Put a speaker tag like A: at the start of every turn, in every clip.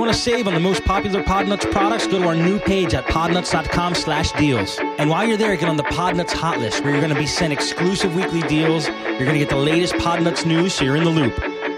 A: want to save on the most popular Podnuts products? Go to our new page at podnuts.com/deals. And while you're there, get on the Podnuts hot list, where you're going to be sent exclusive weekly deals. You're going to get the latest Podnuts news, so you're in the loop.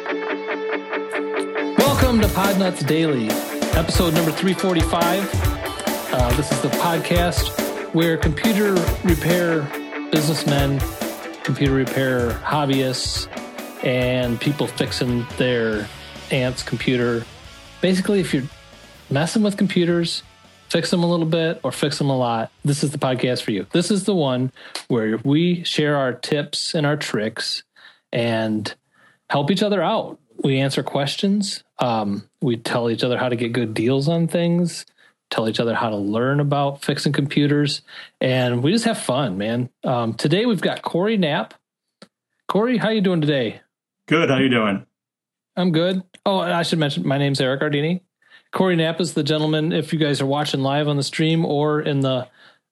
B: Welcome to Podnuts Daily, episode number 345. This is the podcast where computer repair businessmen, computer repair hobbyists, and people fixing their aunt's computer. Basically, if you're messing with computers, fix them a little bit or fix them a lot, this is the podcast for you. This is the one where we share our tips and our tricks and help each other out. We answer questions. We tell each other how to get good deals on things, tell each other how to learn about fixing computers, and we just have fun, man. Today we've got Corey Knapp. Corey, how you doing today?
C: Good. How you doing?
B: I'm good. Oh, and I should mention, my name's Eric Ardini. Corey Knapp is the gentleman, if you guys are watching live on the stream or in the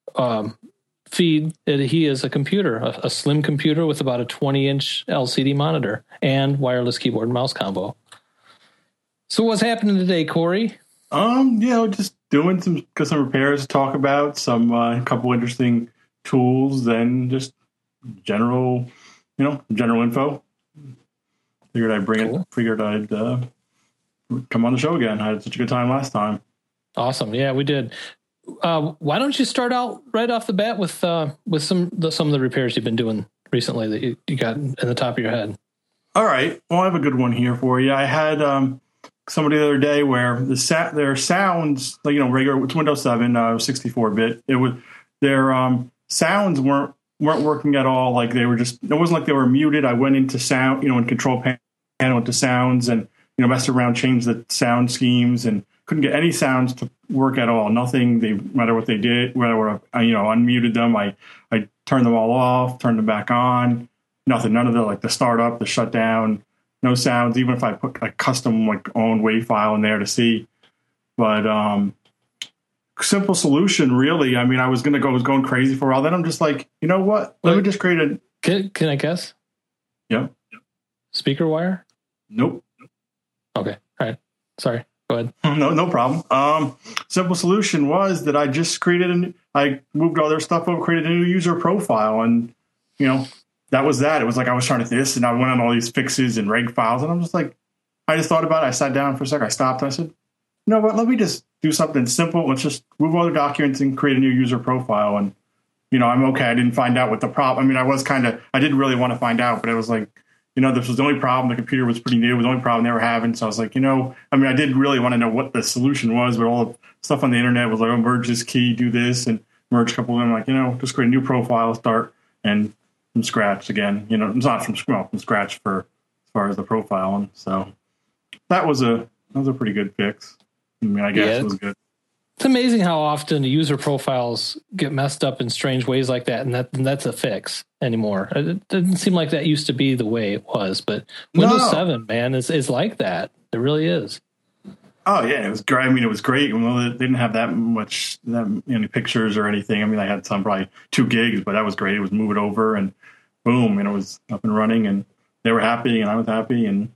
B: feed, he is a computer, a slim computer with about a 20-inch LCD monitor and wireless keyboard and mouse combo. So what's happening today, Corey?
C: Just doing some repairs to talk about, some couple interesting tools, then just general info. Figured I'd come on the show again. I had such a good time last time.
B: Awesome. Yeah, we did. Why don't you start out right off the bat with some of the repairs you've been doing recently that you got in the top of your head?
C: All right. Well, I have a good one here for you. I had somebody the other day where their sounds, like, regular, it's Windows 7, 64-bit. Their sounds weren't working at all. Like it wasn't like they were muted. I went into sound, in control panel into sounds and, messed around, changed the sound schemes and couldn't get any sounds to work at all. Nothing, no matter what they did, whether I unmuted them, I turned them all off, turned them back on, nothing, none of the startup, the shutdown, no sounds, even if I put a custom own WAV file in there to see. But simple solution, really. I mean, I was going crazy for a while. Then I'm just like, you know what? Let me just create a...
B: Can I guess?
C: Yep.
B: Speaker wire?
C: Nope.
B: Okay. All right. Sorry. Go ahead.
C: No problem. Simple solution was that I just I moved all their stuff over, created a new user profile, and, that was that. It was like I was trying to do this, and I went on all these fixes and reg files, and I'm just like, I just thought about it. I sat down for a second. I stopped. And I said, you know what? Let me just do something simple. Let's just move all the documents and create a new user profile. And, I'm okay. I didn't find out what the problem. I mean, I did really want to find out, but it was like, this was the only problem. The computer was pretty new. It was the only problem they were having. So I was like, I did really want to know what the solution was, but all the stuff on the internet was like, merge this key, do this, and merge a couple of them. Like, just create a new profile, start, and from scratch again. It's not from scratch for as far as the profile. And so that was a pretty good fix. I mean, I guess it was good.
B: It's amazing how often user profiles get messed up in strange ways like that, and that's a fix anymore. It doesn't seem like that used to be the way it was, but Windows 7, man, is like that. It really is.
C: Oh yeah, it was great. I mean, it was great. Well, they didn't have any pictures or anything. I mean, I had some probably 2 gigs, but that was great. It was move it over, and boom, it was up and running, and they were happy, and I was happy, and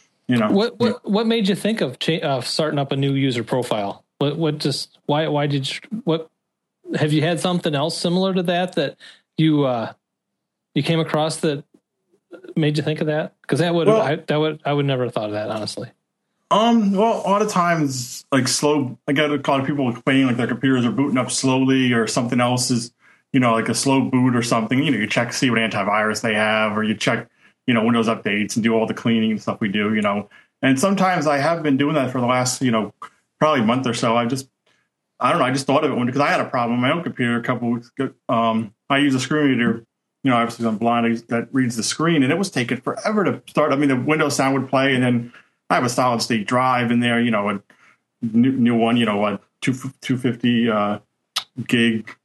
B: What made you think of starting up a new user profile? Why did you, have you had something else similar to that you came across that made you think of that? Because I would never have thought of that, honestly.
C: Well, a lot of times, I got a lot of people complaining like their computers are booting up slowly, or something else is, like a slow boot or something. You check, see what antivirus they have, or you check, Windows updates and do all the cleaning and stuff we do, And sometimes I have been doing that for the last, probably a month or so. I just thought of it because I had a problem on my own computer a couple weeks ago. I use a screen reader, obviously I'm blind, that reads the screen, and it was taking forever to start. I mean, the Windows sound would play, and then I have a solid state drive in there, a new one, a 250 gig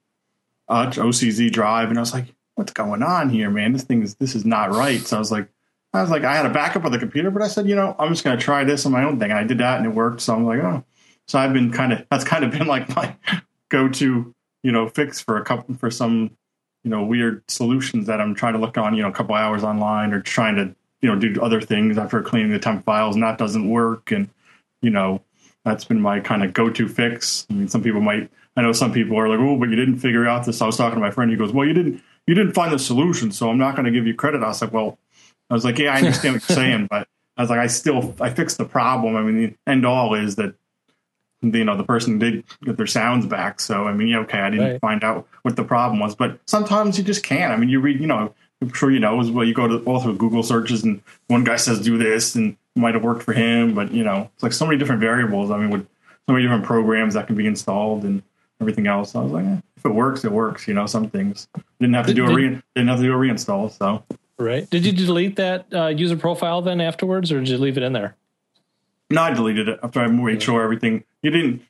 C: OCZ drive. And I was like, what's going on here, man? This is not right. So I was like, I had a backup of the computer, but I said, I'm just going to try this on my own thing. And I did that and it worked. So I'm like, oh, so I've been that's kind of been like my go-to, fix for some, weird solutions that I'm trying to look on, a couple hours online, or trying to, do other things after cleaning the temp files, and that doesn't work. And, that's been my kind of go-to fix. I mean, I know some people are like, oh, but you didn't figure out this. I was talking to my friend. He goes, well, you didn't find the solution, so I'm not going to give you credit. I was like, yeah, I understand what you're saying, but I was like, I fixed the problem. I mean, the end all is that, the person did get their sounds back. So, I mean, yeah, okay, I didn't find out what the problem was, but sometimes you just can't. I mean, you read, I'm sure you go to all through Google searches and one guy says do this and it might have worked for him, but it's like so many different variables. I mean, with so many different programs that can be installed and everything else. I was like, if it works, it works. Some things didn't have to do a reinstall. So
B: right. Did you delete that user profile then afterwards, or did you leave it in there?
C: No, I deleted it after I made sure everything. You didn't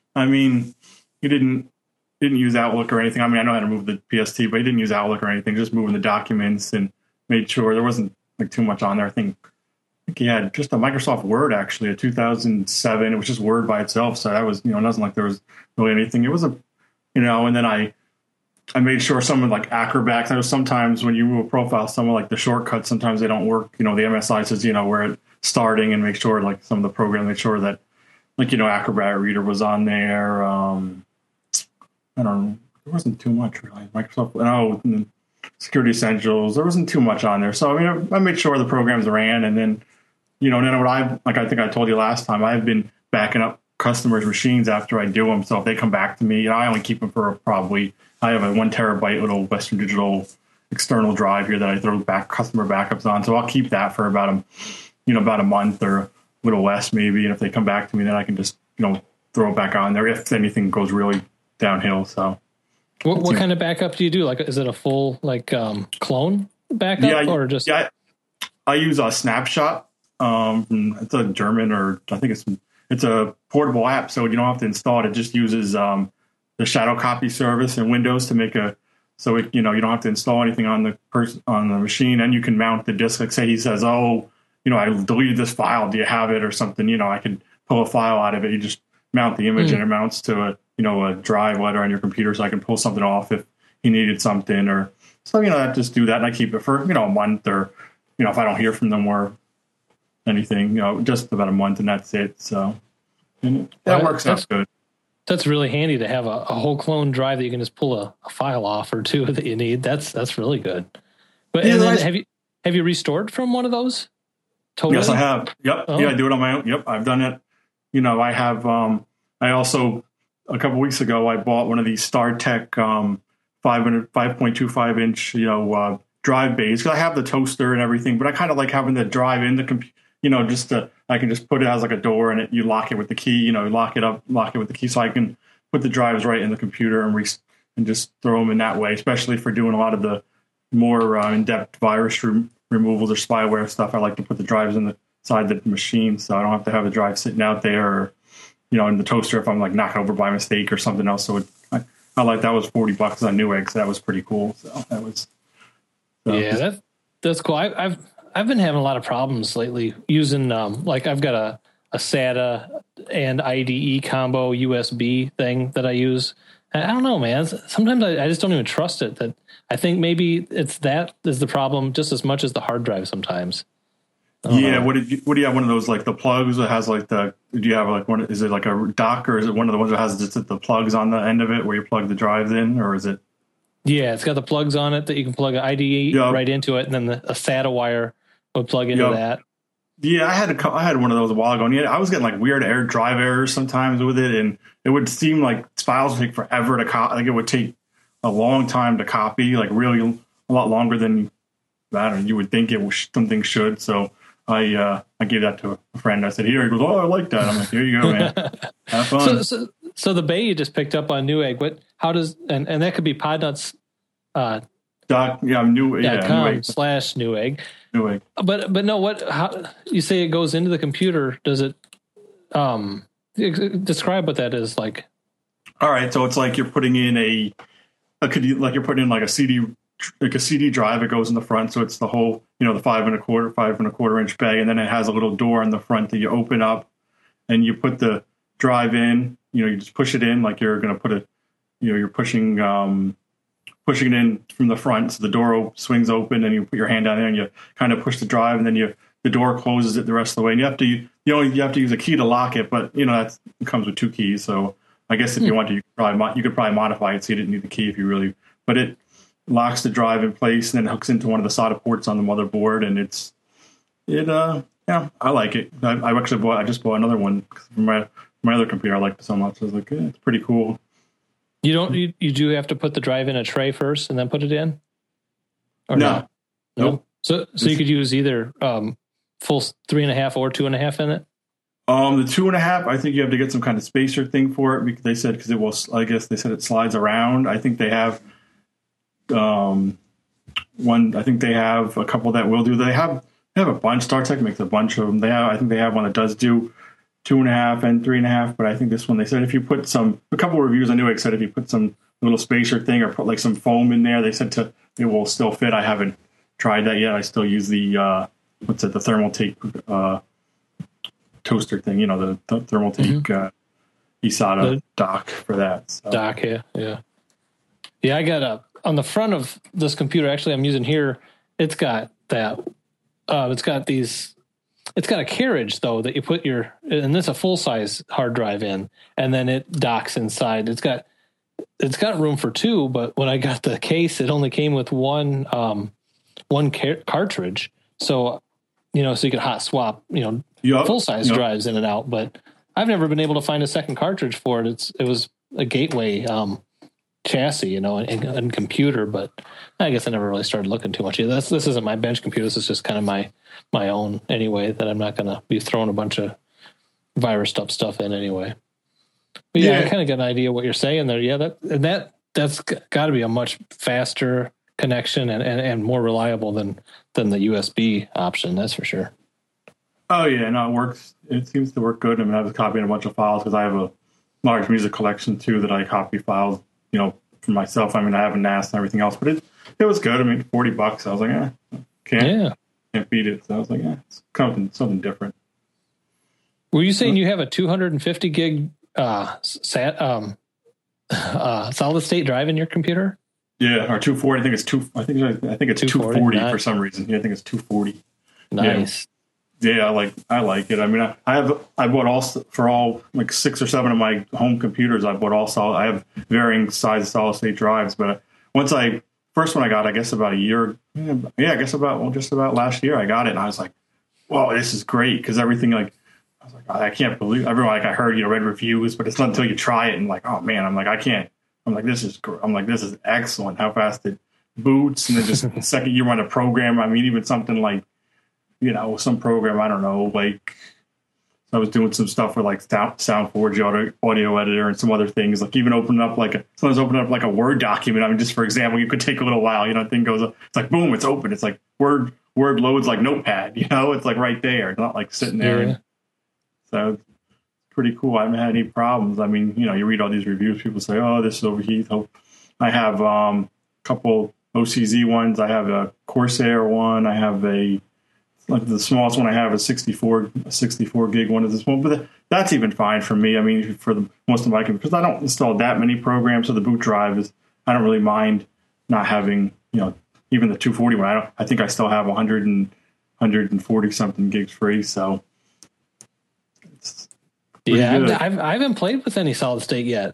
C: use Outlook or anything. I mean, I know how to move the PST, but you didn't use Outlook or anything. Just moving the documents and made sure there wasn't like too much on there. I think he had just a Microsoft Word, actually, a 2007. It was just Word by itself. So that was, it wasn't like there was really anything. It was and then I made sure someone like Acrobat. I know sometimes when you move a profile, someone like the shortcuts, sometimes they don't work. The MSI says, where it's starting, and make sure like some of the program, make sure that like, Acrobat Reader was on there. I don't know. There wasn't too much really. Microsoft, Security Essentials, there wasn't too much on there. So, I mean, I made sure the programs ran, and then, and then I think I told you last time, I've been backing up customers' machines after I do them. So if they come back to me, I only keep them for I have a 1 terabyte little Western Digital external drive here that I throw customer backups on. So I'll keep that for about a month or a little less maybe. And if they come back to me, then I can just, throw it back on there if anything goes really downhill. So
B: what kind of backup do you do? Like, is it a full clone backup or just? Yeah,
C: I use a Snapshot. It's a German, or I think it's a portable app, so you don't have to install it. It just uses the shadow copy service in Windows to make so you don't have to install anything on the machine, and you can mount the disk. Like say he says, I deleted this file. Do you have it or something? I can pull a file out of it. You just mount the image and it mounts to a drive letter on your computer, so I can pull something off if he needed something, or so I just do that, and I keep it for a month, or if I don't hear from them or anything, just about a month, and that's it. So that works out good.
B: That's really handy to have a whole clone drive that you can just pull a file off or two that you need. That's really good. But have you restored from one of those? Totally? Yes,
C: I have. Yep. Oh. Yeah, I do it on my own. Yep, I've done it. I have. I also a couple weeks ago I bought one of these StarTech 5.25 inch drive bays, because I have the toaster and everything, but I kind of like having the drive in the computer. I can just put it as like a door, and you lock it with the key. Lock it with the key, so I can put the drives right in the computer and just throw them in that way. Especially for doing a lot of the more in-depth virus removals or spyware stuff, I like to put the drives inside the machine, so I don't have to have the drive sitting out there, or in the toaster if I'm like knocked over by mistake or something else. So I like that was $40 on Newegg, so that was pretty cool. So that was
B: that's cool. I've been having a lot of problems lately using like I've got a SATA and IDE combo USB thing that I use. And I don't know, man. Sometimes I just don't even trust it. That I think maybe that is the problem just as much as the hard drive sometimes.
C: Yeah. What do you have? One of those like the plugs that has like do you have like one? Is it like a dock, or is it one of the ones that has just the plugs on the end of it where you plug the drives in, or is it?
B: Yeah, it's got the plugs on it that you can plug an IDE right into it, and then a SATA wire would plug into that.
C: Yeah, I had one of those a while ago, and I was getting like weird drive errors sometimes with it, and it would seem like files would take forever to copy. Like it would take a long time to copy, like really a lot longer than you would think something should. So I gave that to a friend. I said, "Here." He goes, "Oh, I like that." I'm like, "Here you go, man. Have fun."
B: So the bay you just picked up on Newegg, how does and that could be Podnuts.
C: Newegg.
B: Newegg. But no, how you say it goes into the computer? Does it describe what that is like?
C: All right, so it's like you're putting in you're putting in like a CD drive. It goes in the front, so it's the whole the 5.25 inch bay, and then it has a little door in the front that you open up, and you put the drive in. You just push it in like you're going to put it. You're pushing it in from the front, so the door swings open, and you put your hand down there and you kind of push the drive, and then the door closes it the rest of the way. And you have to use a key to lock it, but it comes with 2 keys. So I guess if you want to, you could probably modify it so you didn't need the key if you really. But it locks the drive in place and then hooks into one of the solder ports on the motherboard, and I like it. I just bought another one from my other computer. I liked it so much. I was like, it's pretty cool.
B: You do have to put the drive in a tray first and then put it in? Or
C: no.
B: Not? Nope. So you could use either full 3.5 or 2.5 in it?
C: The 2.5, I think you have to get some kind of spacer thing for it because they said I guess they said it slides around. I think they have one. I think they have a couple that will do. They have a bunch. StarTech makes a bunch of them. I think they have one that does do 2.5 and 3.5. But I think this one they said if you put a couple of reviews on Newegg said if you put some little spacer thing or put like some foam in there, they said it will still fit. I haven't tried that yet. I still use the the Thermaltake toaster thing. The Thermaltake eSATA dock for that. So.
B: Dock, yeah. I got on the front of this computer. Actually, I'm using here. It's got that. It's got a carriage though that you put and it's a full size hard drive in, and then it docks inside. It's got room for 2, but when I got the case, it only came with one cartridge. So, so you could hot swap, full size drives in and out. But I've never been able to find a second cartridge for it. It was a Gateway chassis, and computer, but I guess I never really started looking too much. This isn't my bench computer. This is just kind of my own anyway, that I'm not going to be throwing a bunch of virus stuff in anyway. But I kind of get an idea what you're saying there. Yeah, that's got to be a much faster connection and more reliable than the USB option. That's for sure.
C: Oh yeah, no, it works. It seems to work good. I mean, I was copying a bunch of files because I have a large music collection too that I copy files, for myself. I mean, I have a NAS and everything else, but it was good. I mean, $40. I was like, can't beat it. So I was like, it's something different.
B: Were you saying you have a 250 gig solid state drive in your computer?
C: Yeah, or 240. I think it's 240 for some reason. Yeah, I think it's 240.
B: Nice.
C: Yeah, I like it. I mean, I bought for all like 6 or 7 of my home computers. I have varying size solid state drives, but first one I got, I guess about a year. Yeah, I guess just about last year I got it, and I was like, "Whoa, this is great!" Because everything I was like, I can't believe everyone. I heard read reviews, but it's not until you try it and like, oh man, I'm like, I can't. I'm like, this is excellent. How fast it boots, and then just the second you run a program. I mean, even something like. Some program, I don't know, like I was doing some stuff with like SoundForge audio editor and some other things, like even opening up like a Word document. I mean, just for example, you could take a little while, thing goes up, it's like, boom, it's open. It's like Word loads like Notepad, it's like right there. It's not like sitting there.
B: Yeah.
C: So it's pretty cool. I haven't had any problems. I mean, you read all these reviews, people say, oh, this is overheat. I have a couple OCZ ones. I have a Corsair one. I have like the smallest one I have is 64 gig one is this one, but that's even fine for me. I mean, for most of my computers, because I don't install that many programs, so the boot drive I don't really mind not having, even the 240 one. I think I still have 140 something gigs free. So
B: I haven't played with any solid state yet.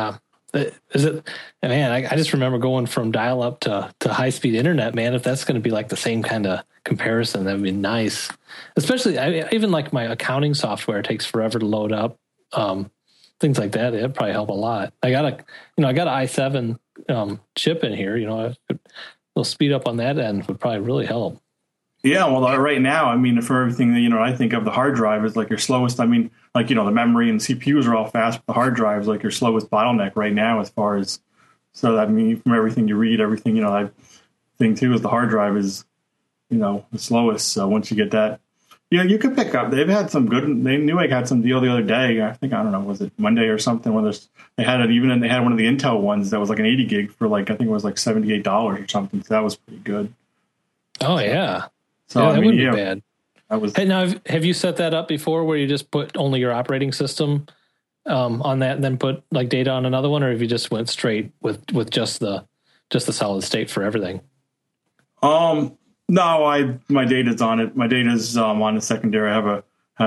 B: I just remember going from dial up to high speed internet, man. If that's going to be like the same kind of comparison, that would be nice. Especially even like my accounting software takes forever to load up. Things like that, it'd probably help a lot. I got a i7 chip in here, a little speed up on that end would probably really help.
C: Yeah, well, right now, I mean, for everything that, I think of the hard drive is like your slowest. I mean, like, the memory and CPUs are all fast, but the hard drive is like your slowest bottleneck right now as far as, so I mean, from everything you read, everything, I think too is the hard drive is, the slowest. So once you get that, you could pick up, they've had some good, Newegg had some deal the other day. I think, I don't know, was it Monday or something, when they had one of the Intel ones that was like an 80 gig for like, I think it was like $78 or something. So that was pretty good.
B: Oh, yeah.
C: So
B: that wouldn't be bad.
C: Hey,
B: now, have you set that up before where you just put only your operating system on that and then put like data on another one, or have you just went straight with just the solid state for everything? No,
C: my data's on it. My data's on the secondary. I have a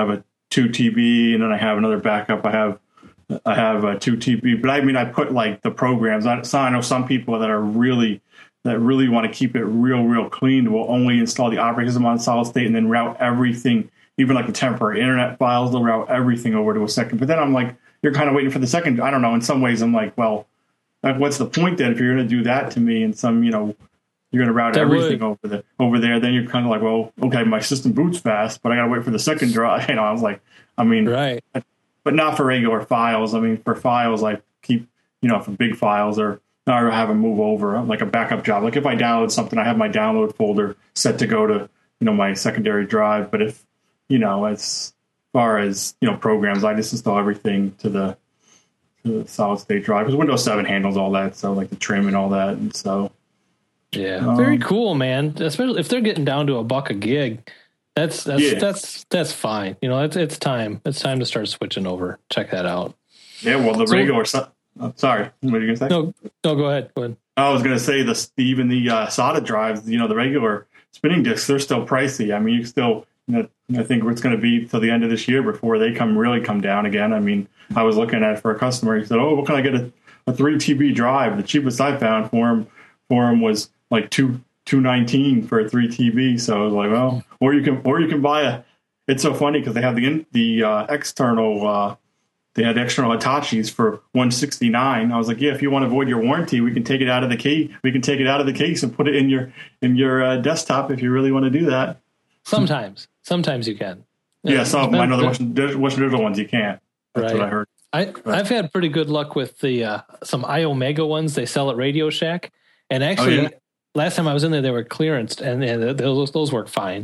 C: 2 TB, and then I have another backup. I have 2 TB, but I mean, I put like the programs. I know some people that really want to keep it real clean will only install the operating system on solid state and then route everything, even like the temporary internet files. They'll route everything over to a second. But then I'm like, you're kind of waiting for the second. I don't know. In some ways, I'm like, well, like, what's the point then if you're going to do that to me? And some, you're going to route everything over there. Then you're kind of like, well, okay, my system boots fast, but I got to wait for the second drive. I was like, I mean,
B: right.
C: But not for regular files. I mean, for files, I keep, for big files or I have them move over like a backup job. Like if I download something, I have my download folder set to go to, my secondary drive. But if, as far as, programs, I just install everything to the solid state drive because Windows 7 handles all that. So like the trim and all that. And so.
B: Yeah. Very cool, man. Especially if they're getting down to $1 a gig. That's fine. It's time. It's time to start switching over. Check that out.
C: Yeah. Well, the regular stuff. Sorry, what are you gonna say?
B: No, go ahead.
C: I was gonna say even the SATA drives. The regular spinning disks, they're still pricey. I mean, you still. I think it's going to be till the end of this year before they come down again. I mean, I was looking at it for a customer. He said, "Oh, what can I get a 3 TB drive?" The cheapest I found for him was like $219 for a 3 TB. So I was like, well, or you can buy a. It's so funny because they have the external. They had external Hitachis for $169. I was like, yeah, if you want to avoid your warranty, we can take it out of the key. We can take it out of the case and put it in your desktop if you really want to do that.
B: Sometimes you can.
C: Yeah, some. I know the Western Digital ones you can't. That's what I heard.
B: I've had pretty good luck with the some iOmega ones they sell at Radio Shack, and actually, last time I was in there, they were clearanced, and those work fine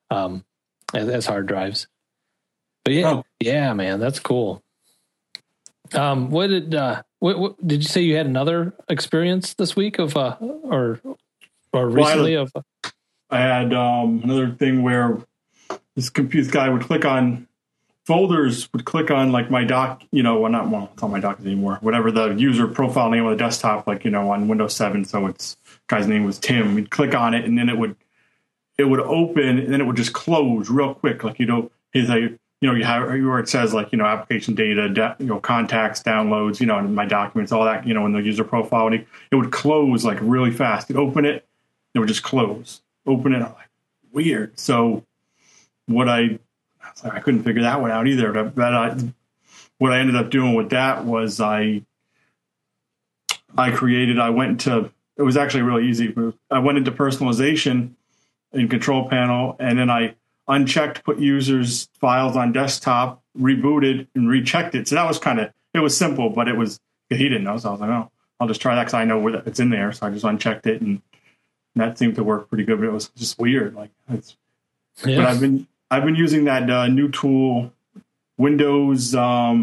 B: as hard drives. But yeah, man, that's cool. What did you say you had another experience this week of or recently of?
C: I had another thing where this guy would click on folders, would click on like my doc, it's not my doc anymore, whatever the user profile name on the desktop, like, on Windows 7. So guy's name was Tim. He'd click on it and then it would open and then it would just close real quick. Like, you have where it says like, application data, contacts, downloads, in my documents, all that, in the user profile, and it would close like really fast. You'd open it, it would just close. Open it, I'm like, weird. So I couldn't figure that one out either. But what I ended up doing with that was it was actually really easy. I went into personalization in Control Panel, and then I unchecked put users files on desktop, rebooted, and rechecked it. So that was it was simple, but he didn't know. So I was like, oh, I'll just try that because I know where it's in there. So I just unchecked it, and that seemed to work pretty good. But it was just weird. But I've been using that new tool, Windows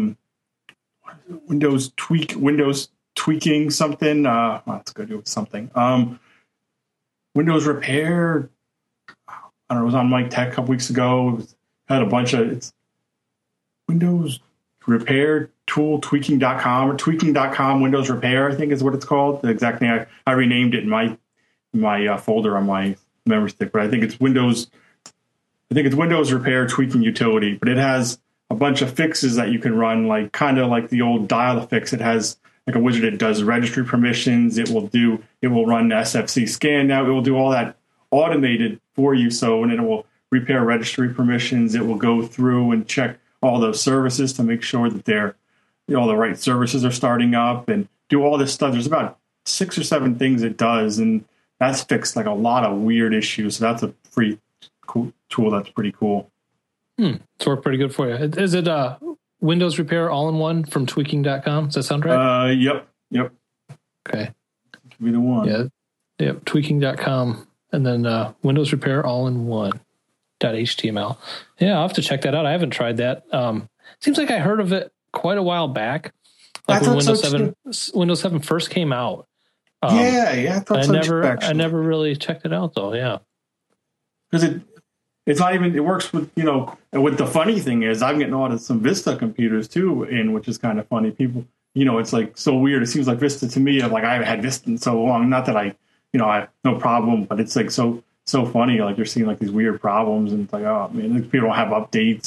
C: tweaking something. That's good. It was something. Windows Repair. I don't know, it was on Mike Tech a couple weeks ago. Had a bunch of Windows Repair tool, tweaking.com or tweaking.com Windows Repair, I think is what it's called. The exact name. I renamed it in my folder on my memory stick, but I think it's Windows Repair tweaking utility, but it has a bunch of fixes that you can run, like kind of like the old Dial-A-Fix. It has like a widget that does registry permissions. It will run SFC scan now. It will do all that automated for you. So when it will repair registry permissions, it will go through and check all those services to make sure that they're, all the right services are starting up and do all this stuff. There's about 6 or 7 things it does, and that's fixed like a lot of weird issues. So that's a free cool tool. That's pretty cool.
B: It's worked pretty good for you. Is it Windows Repair all-in-one from tweaking.com? Does that sound right?
C: Yep.
B: Okay.
C: Could be the one.
B: Yeah. Yep. Tweaking.com. And then Windows Repair all-in-one .html. Yeah, I'll have to check that out. I haven't tried that. Seems like I heard of it quite a while back, like when Windows 7 first came out.
C: I thought so too,
B: I never really checked it out though. Yeah,
C: because it's not even. It works with And what the funny thing is, I'm getting all of some Vista computers too, which is kind of funny. People, it's like so weird. It seems like Vista to me. Like I haven't had Vista in so long. Not that I have no problem, but it's like so funny. Like you're seeing like these weird problems, and it's like, oh man, people don't have updates. Like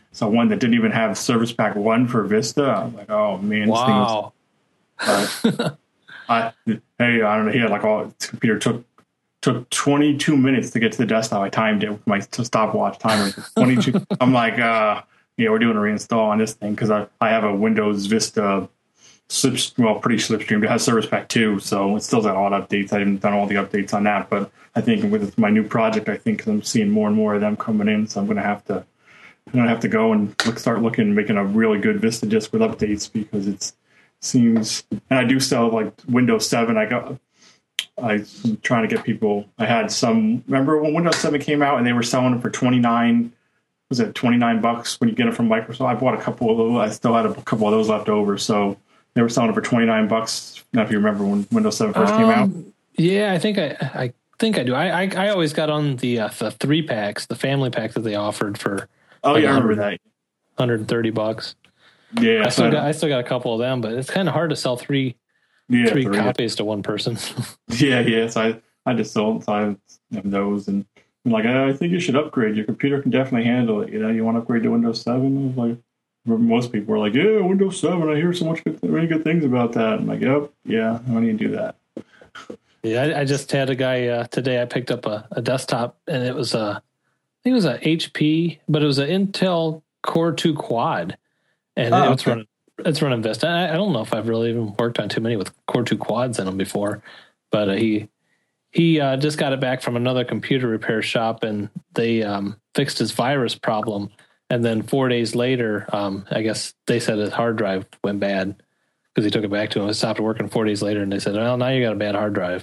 C: So one that didn't even have Service Pack 1 for Vista. I was like, oh man,
B: wow.
C: This thing was, I don't know. He had like his computer took 22 minutes to get to the desktop. I timed it with my stopwatch timer. 22. I'm like, yeah, we're doing a reinstall on this thing because I have a Windows Vista pretty slipstream. It has Service Pack 2, so it still got all the updates. I haven't done all the updates on that, but I think with my new project, I think I'm seeing more and more of them coming in, so I'm going to have to go and start making a really good Vista disk with updates because it seems, and I do sell like Windows 7. I'm trying to get people. I had some. Remember when Windows 7 came out and they were selling it for $29? Was it $29 when you get it from Microsoft? I bought a couple of those. I still had a couple of those left over, so they were selling it for $29. Now, if you remember when Windows 7 first came out.
B: Yeah, I think I do. I always got on the 3 packs, the family pack that they offered for.
C: Oh yeah, I remember that.
B: $130.
C: Yeah,
B: I still got a couple of them, but it's kind of hard to sell three copies to one person.
C: yeah. So I just sold. So I have those, and I'm like, I think you should upgrade. Your computer can definitely handle it. You want to upgrade to Windows 7? I was like, most people were like, yeah, Windows 7. I hear so much really good things about that. I'm like, yep, yeah, I need to do that.
B: Yeah, I just had a guy today. I picked up a desktop, and it was I think it was a HP, but it was an Intel Core 2 Quad, and it's running Vista. I don't know if I've really even worked on too many with Core 2 Quads in them before, but he just got it back from another computer repair shop, and they fixed his virus problem. And then 4 days later, I guess they said his hard drive went bad because he took it back to him. It stopped working 4 days later, and they said, well, now you got a bad hard drive.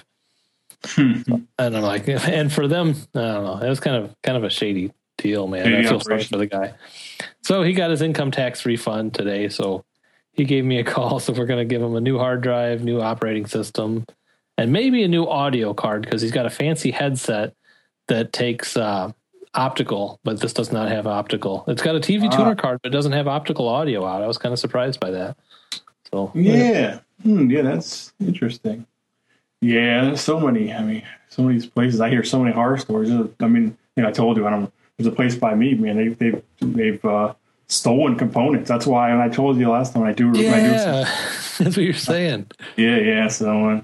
B: And I'm like, and for them, I don't know. It was kind of a shady deal, man. I feel sorry for the guy. So he got his income tax refund today. So he gave me a call. So we're going to give him a new hard drive, new operating system, and maybe a new audio card because he's got a fancy headset that takes optical, but this does not have optical. It's got a TV tuner card, but it doesn't have optical audio out. I was kind of surprised by that. So
C: yeah, that's interesting. Yeah, there's so many. I mean, some of these places. I hear so many horror stories. I mean, I told you, there's a place by me, man. They've stolen components. That's why. And I told you last time I do.
B: That's what you're saying.
C: Yeah. So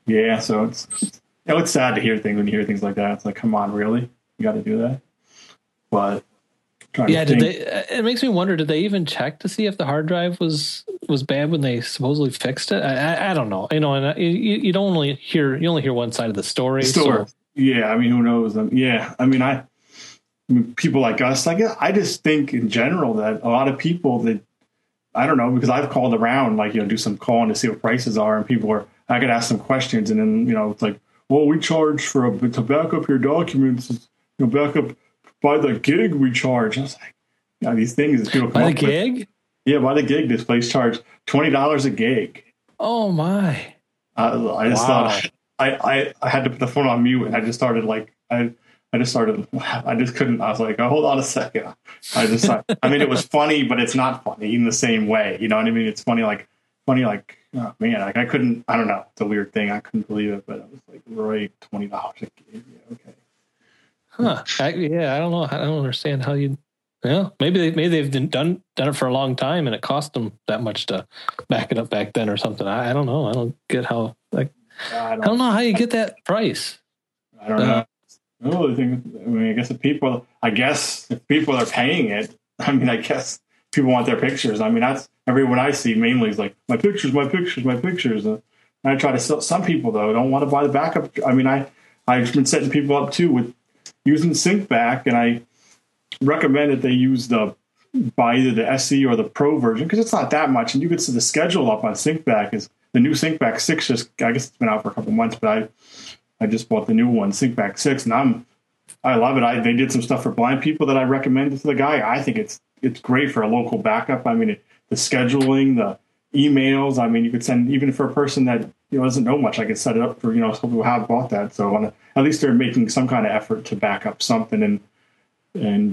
C: it's sad to hear things when you hear things like that. It's like, come on, really? You got to do that? But it makes me wonder,
B: did they even check to see if the hard drive was bad when they supposedly fixed it? I don't know. And you only hear one side of the story. So.
C: Yeah, I mean, who knows? Yeah, I mean, people like us, I just think in general that a lot of people that, I don't know, because I've called around, do some calling to see what prices are, and I could ask some questions, and then, it's like, well, we charge to back up your documents, back up by the gig we charge. I was like, these things that people come
B: by the gig?
C: Yeah, by the gig, this place charged $20 a gig.
B: Oh my!
C: I just thought I had to put the phone on mute, and I just started I just couldn't. I was like, oh, hold on a second. I mean, it was funny, but it's not funny in the same way. You know what I mean? It's funny, oh man, I couldn't. I don't know. It's a weird thing. I couldn't believe it, but I was like, right, $20 a gig. Yeah, okay.
B: Huh? I don't know. I don't understand how you. Yeah, maybe they've done it for a long time, and it cost them that much to back it up back then or something. I don't know. I don't get how. I don't know how you get that price.
C: I don't know. I guess if people are paying it, I guess people want their pictures. I mean, that's everyone I see mainly is like my pictures. And I try to sell. Some people though don't want to buy the backup. I mean, I've been setting people up too with using SyncBack, and I recommend that they use buy either the SE or the Pro version because it's not that much, and you can see the schedule up on SyncBack. Is the new SyncBack 6? I guess it's been out for a couple months, but I just bought the new one, SyncBack 6, and I love it. They did some stuff for blind people that I recommended to the guy. I think it's great for a local backup. I mean, the scheduling, the emails. I mean, you could send even for a person that doesn't know much. I could set it up for some people who have bought that. So at least they're making some kind of effort to back up something, and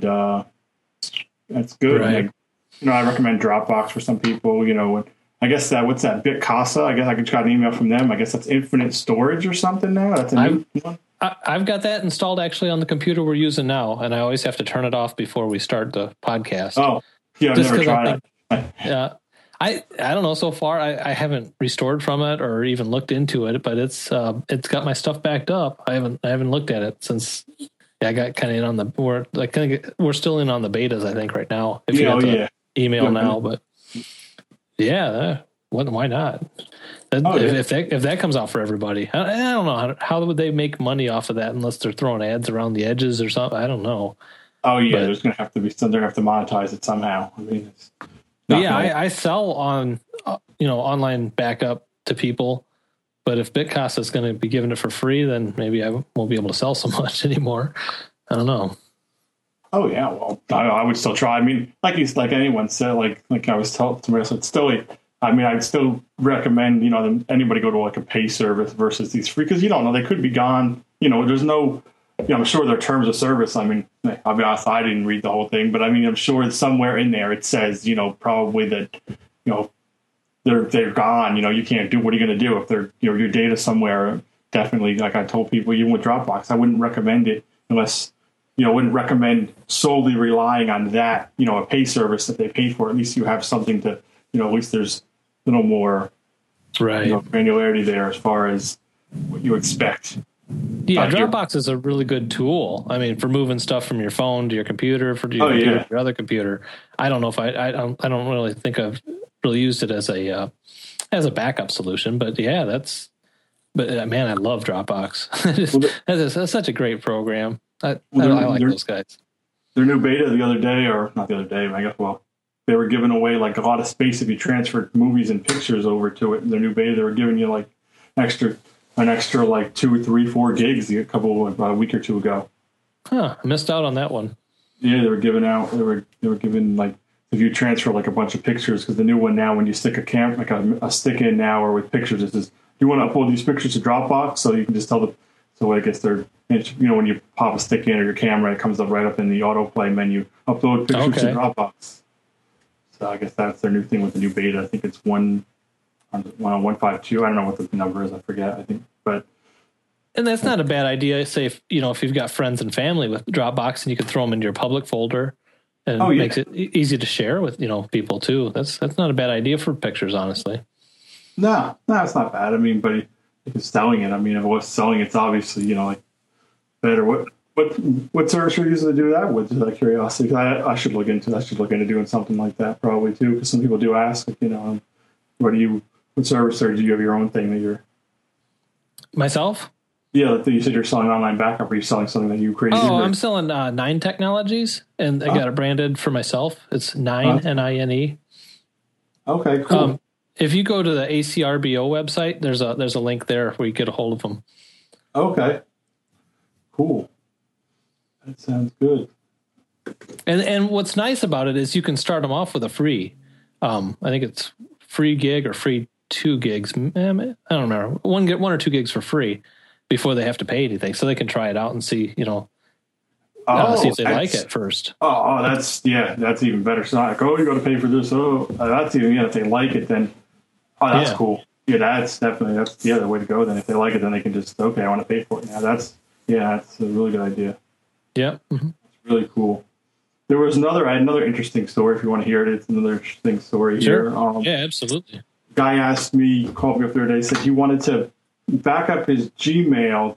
C: that's good.
B: Right.
C: I recommend Dropbox for some people. And I guess what's that BitCasa? I guess I could try an email from them. I guess that's infinite storage or something now. That's a new one.
B: I've got that installed actually on the computer we're using now, and I always have to turn it off before we start the podcast.
C: Oh, Yeah, I've never tried it.
B: Yeah. I don't know. So far, I haven't restored from it or even looked into it, but it's got my stuff backed up. I haven't looked at it since I got kind of in on the we're still in on the betas, I think, right now. If you have to email now, but why not? If that comes out for everybody, I don't know how would they make money off of that unless they're throwing ads around the edges or something. I don't know.
C: Oh yeah, there's going to have to be some. They're going to have to monetize it somehow. I mean,
B: I sell on online backup to people, but if Bitcost is going to be giving it for free, then maybe I won't be able to sell so much anymore. I don't know.
C: Oh yeah, well, I would still try. I mean, like anyone said, like I was told somebody else, it's still. I mean, I'd still recommend anybody go to like a pay service versus these free, because you don't know, they could be gone. There's no. I'm sure their terms of service. I mean, I'll be honest, I didn't read the whole thing, but I mean, I'm sure somewhere in there it says, probably that, they're gone. You can't do. What are you going to do if they're your data somewhere? Definitely, like I told people, even with Dropbox, I wouldn't recommend it unless. Wouldn't recommend solely relying on that, a pay service that they pay for. At least you have something to, at least there's a little more granularity there as far as what you expect.
B: Yeah, Dropbox is a really good tool. I mean, for moving stuff from your phone to your computer, to your other computer. I don't know if I don't really think I've really used it as a backup solution, but yeah, man, I love Dropbox. That's such a great program. I like those guys.
C: Their new beta the other day, or not the other day, I guess, they were giving away like a lot of space if you transferred movies and pictures over to it. In their new beta, they were giving you like an extra like 2 or 3, 4 gigs about a week or two ago.
B: Huh, I missed out on that one.
C: Yeah, they were giving like, if you transfer like a bunch of pictures, because the new one now, when you stick a stick in now or with pictures, it says, you want to upload these pictures to Dropbox, so you can just tell them. So I guess they're, when you pop a stick in or your camera, it comes up right up in the autoplay menu. Upload pictures to Dropbox. So I guess that's their new thing with the new beta. I think it's 1.152. I don't know what the number is. I forget. I think,
B: and that's not a bad idea. Say if you've got friends and family with Dropbox, and you can throw them into your public folder, and it makes it easy to share with people too. That's not a bad idea for pictures, honestly.
C: No, it's not bad. I mean, but if it's selling it, I mean, if it was selling, it's obviously like better. What service are you using to do that with? Just out of curiosity, I should look into doing something like that probably too, because some people do ask, what service, or do you have your own thing that you're
B: myself?
C: Yeah, like you said, you're selling online backup. Are you selling something that you created?
B: Oh, I'm selling Nine Technologies, and I got it branded for myself. It's Nine, Nine.
C: Okay, cool.
B: If you go to the ACRBO website, there's a link there where you get a hold of them.
C: Okay, cool. That sounds good.
B: And what's nice about it is you can start them off with a free. I think it's free gig or free 2 gigs. I don't remember. 1 or 2 gigs for free before they have to pay anything, so they can try it out and see, see if they like it first.
C: Oh, that's even better. So like, you're going to pay for this. That's even, if they like it, then, that's cool. Yeah, that's the way to go. Then if they like it, then they can just, I want to pay for it now. That's a really good idea.
B: Yeah. Mm-hmm.
C: It's really cool. There was I had another interesting story. If you want to hear it, it's another interesting story here.
B: Yeah, absolutely.
C: Guy called me up the other day, said he wanted to back up his Gmail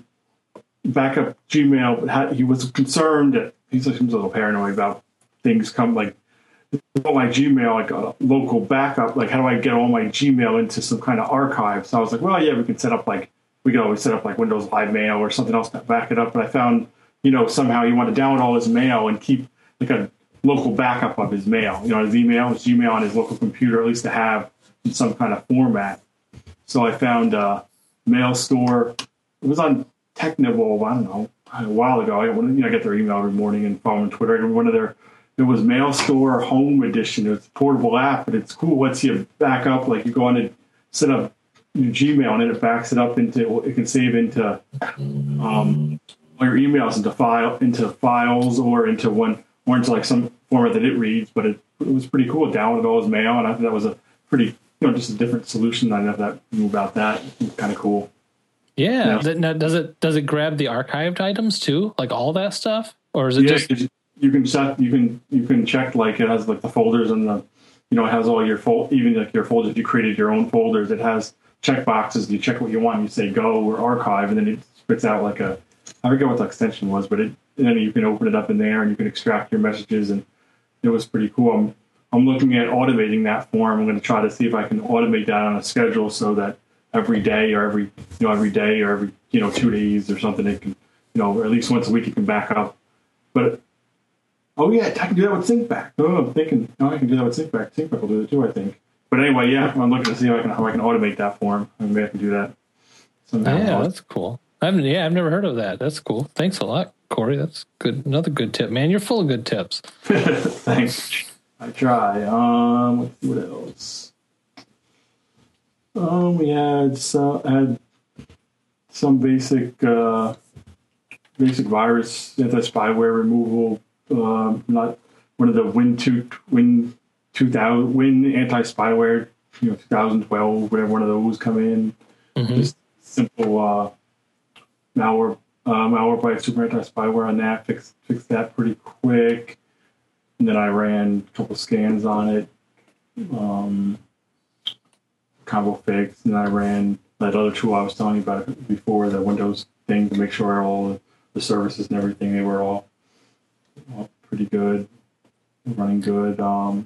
C: but he was concerned that he was a little paranoid about things all my Gmail, like a local backup, like how do I get all my Gmail into some kind of archive? So I was like, well, yeah, we can always set up like Windows Live Mail or something else to back it up. But I found, somehow you want to download all his mail and keep like a local backup of his mail, his Gmail on his local computer, at least to have in some kind of format. So I found Mail Store. It was on Technibble, I don't know, a while ago. I get their email every morning and follow them on Twitter. It was Mail Store Home Edition. It's a portable app, but it's cool. Lets you back up, like you go on and set up your Gmail, and then it backs it up it can save into all your emails into files or into into like some format that it reads. But it was pretty cool. It downloaded all his mail, and I think that was a pretty, just a different solution. I know about that. It's kind of cool.
B: Yeah. Now, does it grab the archived items too, like all that stuff, or is it just?
C: you can check like it has like the folders and the, it has all your even like your folders. If you created your own folders, it has check boxes. You check what you want. You say go or archive, and then it spits out like I forget what the extension was, but and then you can open it up in there and you can extract your messages, and it was pretty cool. I'm looking at automating that form. I'm going to try to see if I can automate that on a schedule so that every day or every 2 days or something, it can, or at least once a week it can back up. But oh yeah, I can do that with SyncBack. Oh, I'm thinking, I can do that with SyncBack. SyncBack will do it too, I think. But anyway, yeah, I'm looking to see how I can automate that form. Maybe I can do that somehow.
B: Yeah, that's cool. I've never heard of that. That's cool. Thanks a lot, Corey. That's good. Another good tip, man. You're full of good tips.
C: Thanks. I try. Let's see what else. We had some basic virus anti-spyware removal. Not one of the Win anti-spyware, 2012, whatever one of those come in. Mm-hmm. Just simple malware by super anti-spyware on that. Fixed that pretty quick. And then I ran a couple scans on it, combo fix, and I ran that other tool I was telling you about before, the Windows thing, to make sure all the services and everything, they were all pretty good, running good.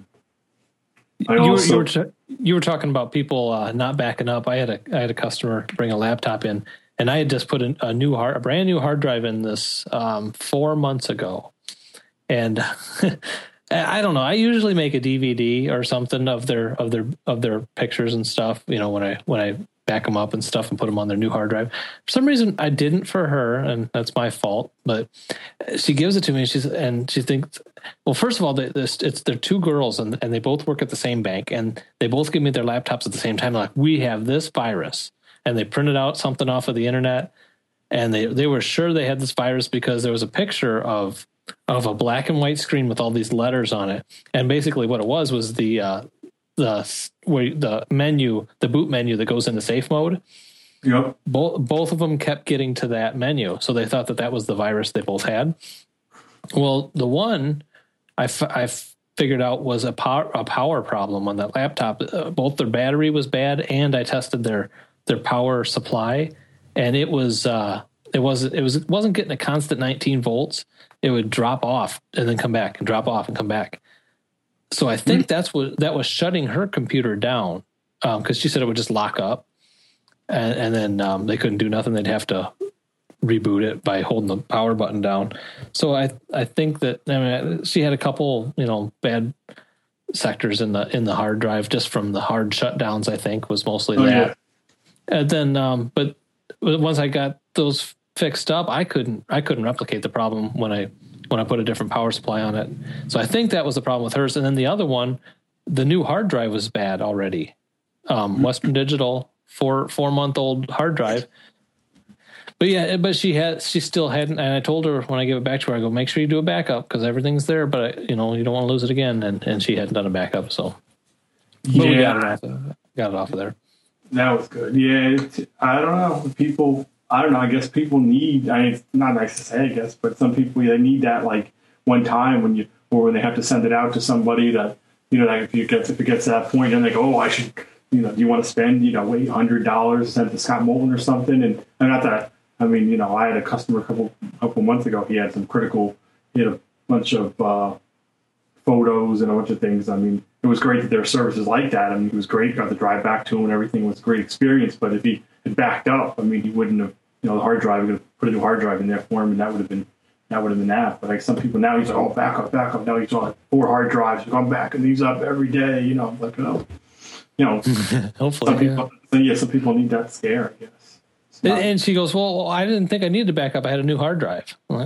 B: You were talking about people not backing up. I had a customer bring a laptop in, and I had just put a brand new hard drive in this 4 months ago. And I don't know. I usually make a DVD or something of their pictures and stuff. When I back them up and stuff and put them on their new hard drive. For some reason, I didn't for her, and that's my fault. But she gives it to me, and she thinks, well, first of all, they're two girls, and they both work at the same bank, and they both give me their laptops at the same time. They're like, we have this virus, and they printed out something off of the internet, and they were sure they had this virus because there was a picture of a black and white screen with all these letters on it. And basically what it was the menu, the boot menu that goes into safe mode.
C: Yep.
B: Both of them kept getting to that menu. So they thought that was the virus they both had. Well, the one I figured out was a power problem on that laptop. Both their battery was bad, and I tested their power supply, and it wasn't getting a constant 19 volts. It would drop off and then come back and drop off and come back. So I think that was shutting her computer down, because she said it would just lock up, and then they couldn't do nothing. They'd have to reboot it by holding the power button down. So I think that she had a couple bad sectors in the hard drive just from the hard shutdowns. I think was mostly that. Yeah. And then but once I got those fixed up, I couldn't replicate the problem when I put a different power supply on it. So I think that was the problem with hers. And then the other one, the new hard drive was bad already. Western Digital 4-month-old hard drive. But she still hadn't. And I told her when I gave it back to her, I go, make sure you do a backup because everything's there, but you don't want to lose it again. And she hadn't done a backup, so we got it off of there.
C: That was good. Yeah, I don't know. I guess people need, it's not nice to say, I guess, but some people, they need that like one time when they have to send it out to somebody that, like if it gets to that point and they go, I should, do you want to spend, $800 to send to Scott Moulton or something? And not that, I had a customer a couple months ago. He had a bunch of photos and a bunch of things. It was great that there are services like that. It was great. Got to drive back to him and everything was a great experience. But if he had backed up, he wouldn't have, the hard drive, we could have put a new hard drive in there for him, and that would have been that. But like some people now, he's like, back up. Now he's on 4 hard drives. I'm backing these up every day. Hopefully, some people need that scare, I guess.
B: And she goes, well, I didn't think I needed to back up. I had a new hard drive. Well,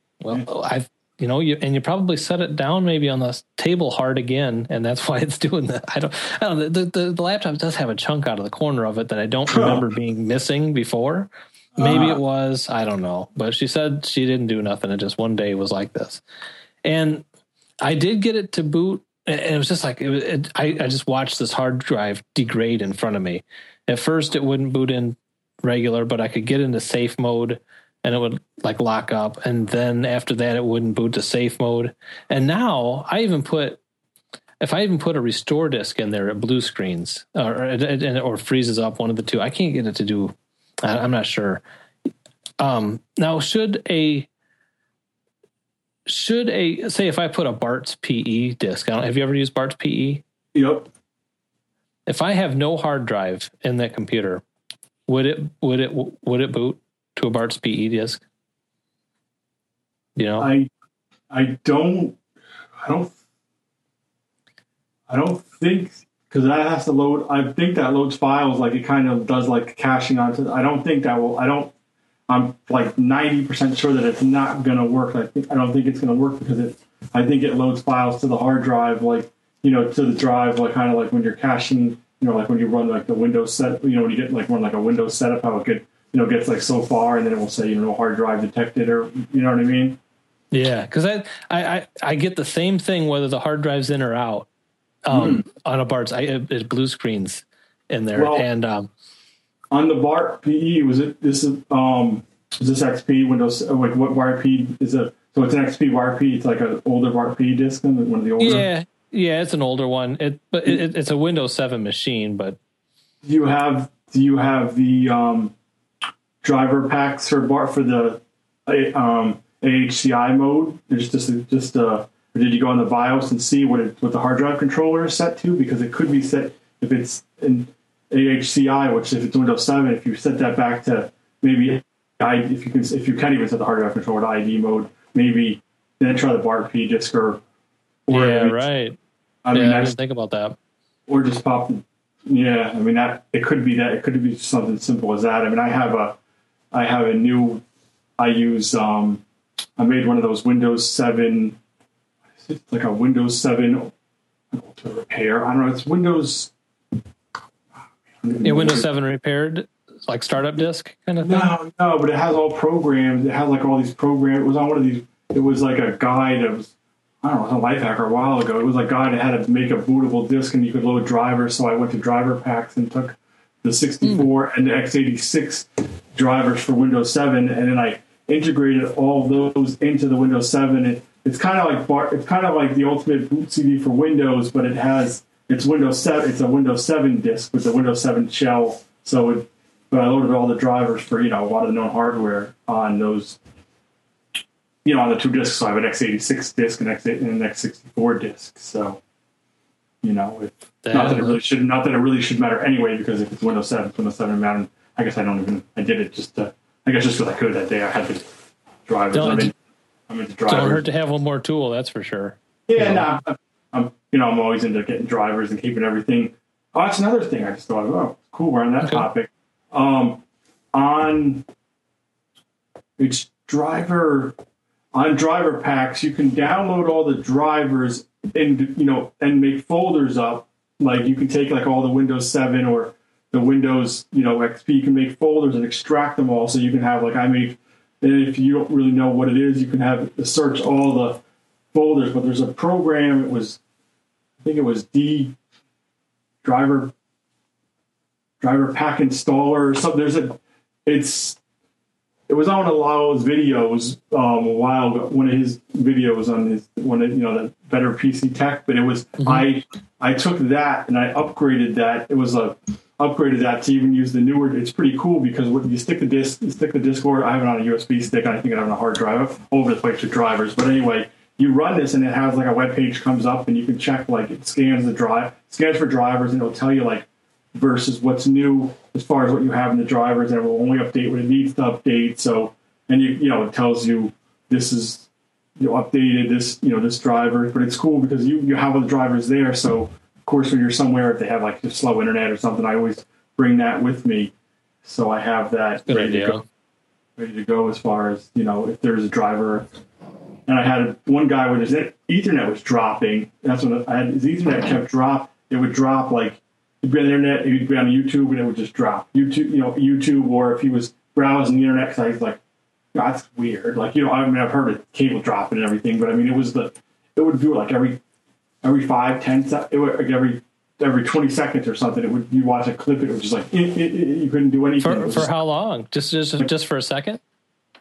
B: you probably set it down maybe on the table hard again, and that's why it's doing that. I don't know. The laptop does have a chunk out of the corner of it that I don't remember being missing before. Maybe it was, I don't know. But she said she didn't do nothing. It just one day was like this. And I did get it to boot, and it was just like, I just watched this hard drive degrade in front of me. At first, it wouldn't boot in regular, but I could get into safe mode, and it would like lock up. And then after that, it wouldn't boot to safe mode. And now if I even put a restore disk in there, it blue screens or freezes up, one of the two. I can't get it to do. I'm not sure. Now, should a say if I put a Bart's PE disk, have you ever used Bart's PE?
C: Yep.
B: If I have no hard drive in that computer, would it boot to a Bart's PE disk? You know,
C: I don't think, because that has to load. I think that loads files like it kind of does like caching onto. I don't think that will. I'm like 90% sure that it's not going to work. I don't think it's going to work because I think it loads files to the hard drive, like, you know, to the drive, like kind of like when you're caching, you know, like when you run like the Windows set, you know, when you get like run like a Windows setup, how it gets like so far, and then it will say, you know, hard drive detected, or you know what I mean?
B: Yeah, because I get the same thing whether the hard drive's in or out on a Bart's. It blue screens in there,
C: well,
B: and
C: on the Bart PE, is this XP Windows? Like what WireP is a? So it's an XP WireP. It's like an older Bart PE disk, one of the older.
B: Yeah, it's an older one. It's a Windows 7 machine, but
C: do you have the driver packs for Bart for the AHCI mode? Or did you go on the BIOS and see what the hard drive controller is set to? Because it could be set if it's in AHCI, which if it's Windows 7, if you set that back to maybe if you can even set the hard drive controller to ID mode, maybe then try the Bart P disk or
B: right. I didn't think about that.
C: Or just pop. Yeah, I mean that it could be that. It could be something simple as that. I mean, I have a new. I use. I made one of those Windows 7. It's like a Windows 7 to repair. I don't know. It's Windows.
B: Yeah, Windows 7 repaired, like startup disk kind of thing?
C: No, but it has all programs. It has like all these programs. It was on one of these. It was like a guide. It was, I don't know, it was a Lifehacker a while ago. It was a guide that had to make a bootable disk and you could load drivers. So I went to driver packs and took the 64 and the x86 drivers for Windows 7, and then I integrated all those into the Windows 7. It's kind of like the ultimate boot CD for Windows, but it's Windows 7. It's a Windows 7 disk with the Windows 7 shell. But I loaded all the drivers for, you know, a lot of the known hardware on those, you know, on the two disks. So I have an x86 disk and an x64 disk. So, you know, not that it really should matter anyway, because if it's Windows 7, it's Windows 7 matter. I guess I did it just because I could that day. I had the drivers. I'm into drivers.
B: Don't hurt to have one more tool, that's for sure.
C: Yeah, I'm always into getting drivers and keeping everything. Oh, that's another thing I just thought of. Oh, cool, we're on that topic. On driver packs, you can download all the drivers and make folders up. Like you can take like all the Windows 7 or the Windows, XP, you can make folders and extract them all. So you can have and if you don't really know what it is, you can have search all the folders. But there's a program. I think it was D driver pack installer or something. It was on a lot of those videos a while ago. One of his videos on the Better PC Tech, but it was I took that and I upgraded that. It was upgraded that to even use the newer. It's pretty cool because when you stick the disc, or I have it on a USB stick. I think I have it on a hard drive all over the place with drivers. But anyway, you run this and it has like a web page comes up and you can check it scans for drivers, and it'll tell you versus what's new as far as what you have in the drivers, and it will only update when it needs to update. So, and it tells you this is updated this driver, but it's cool because you have all the drivers there. So of course, when you're somewhere, if they have just slow internet or something, I always bring that with me. So I have that ready to go as far as, if there's a driver. And I had one guy when his Ethernet was dropping. That's when his Ethernet kept drop. It would drop he'd be on the internet, he'd be on YouTube, and it would just drop. YouTube, or if he was browsing the internet, because I was like, that's weird. I've heard of cable dropping and everything, but it would do it every 5, 10 seconds, every 20 seconds or something. You watch a clip, it was just you couldn't do anything.
B: For how long? Just for a second?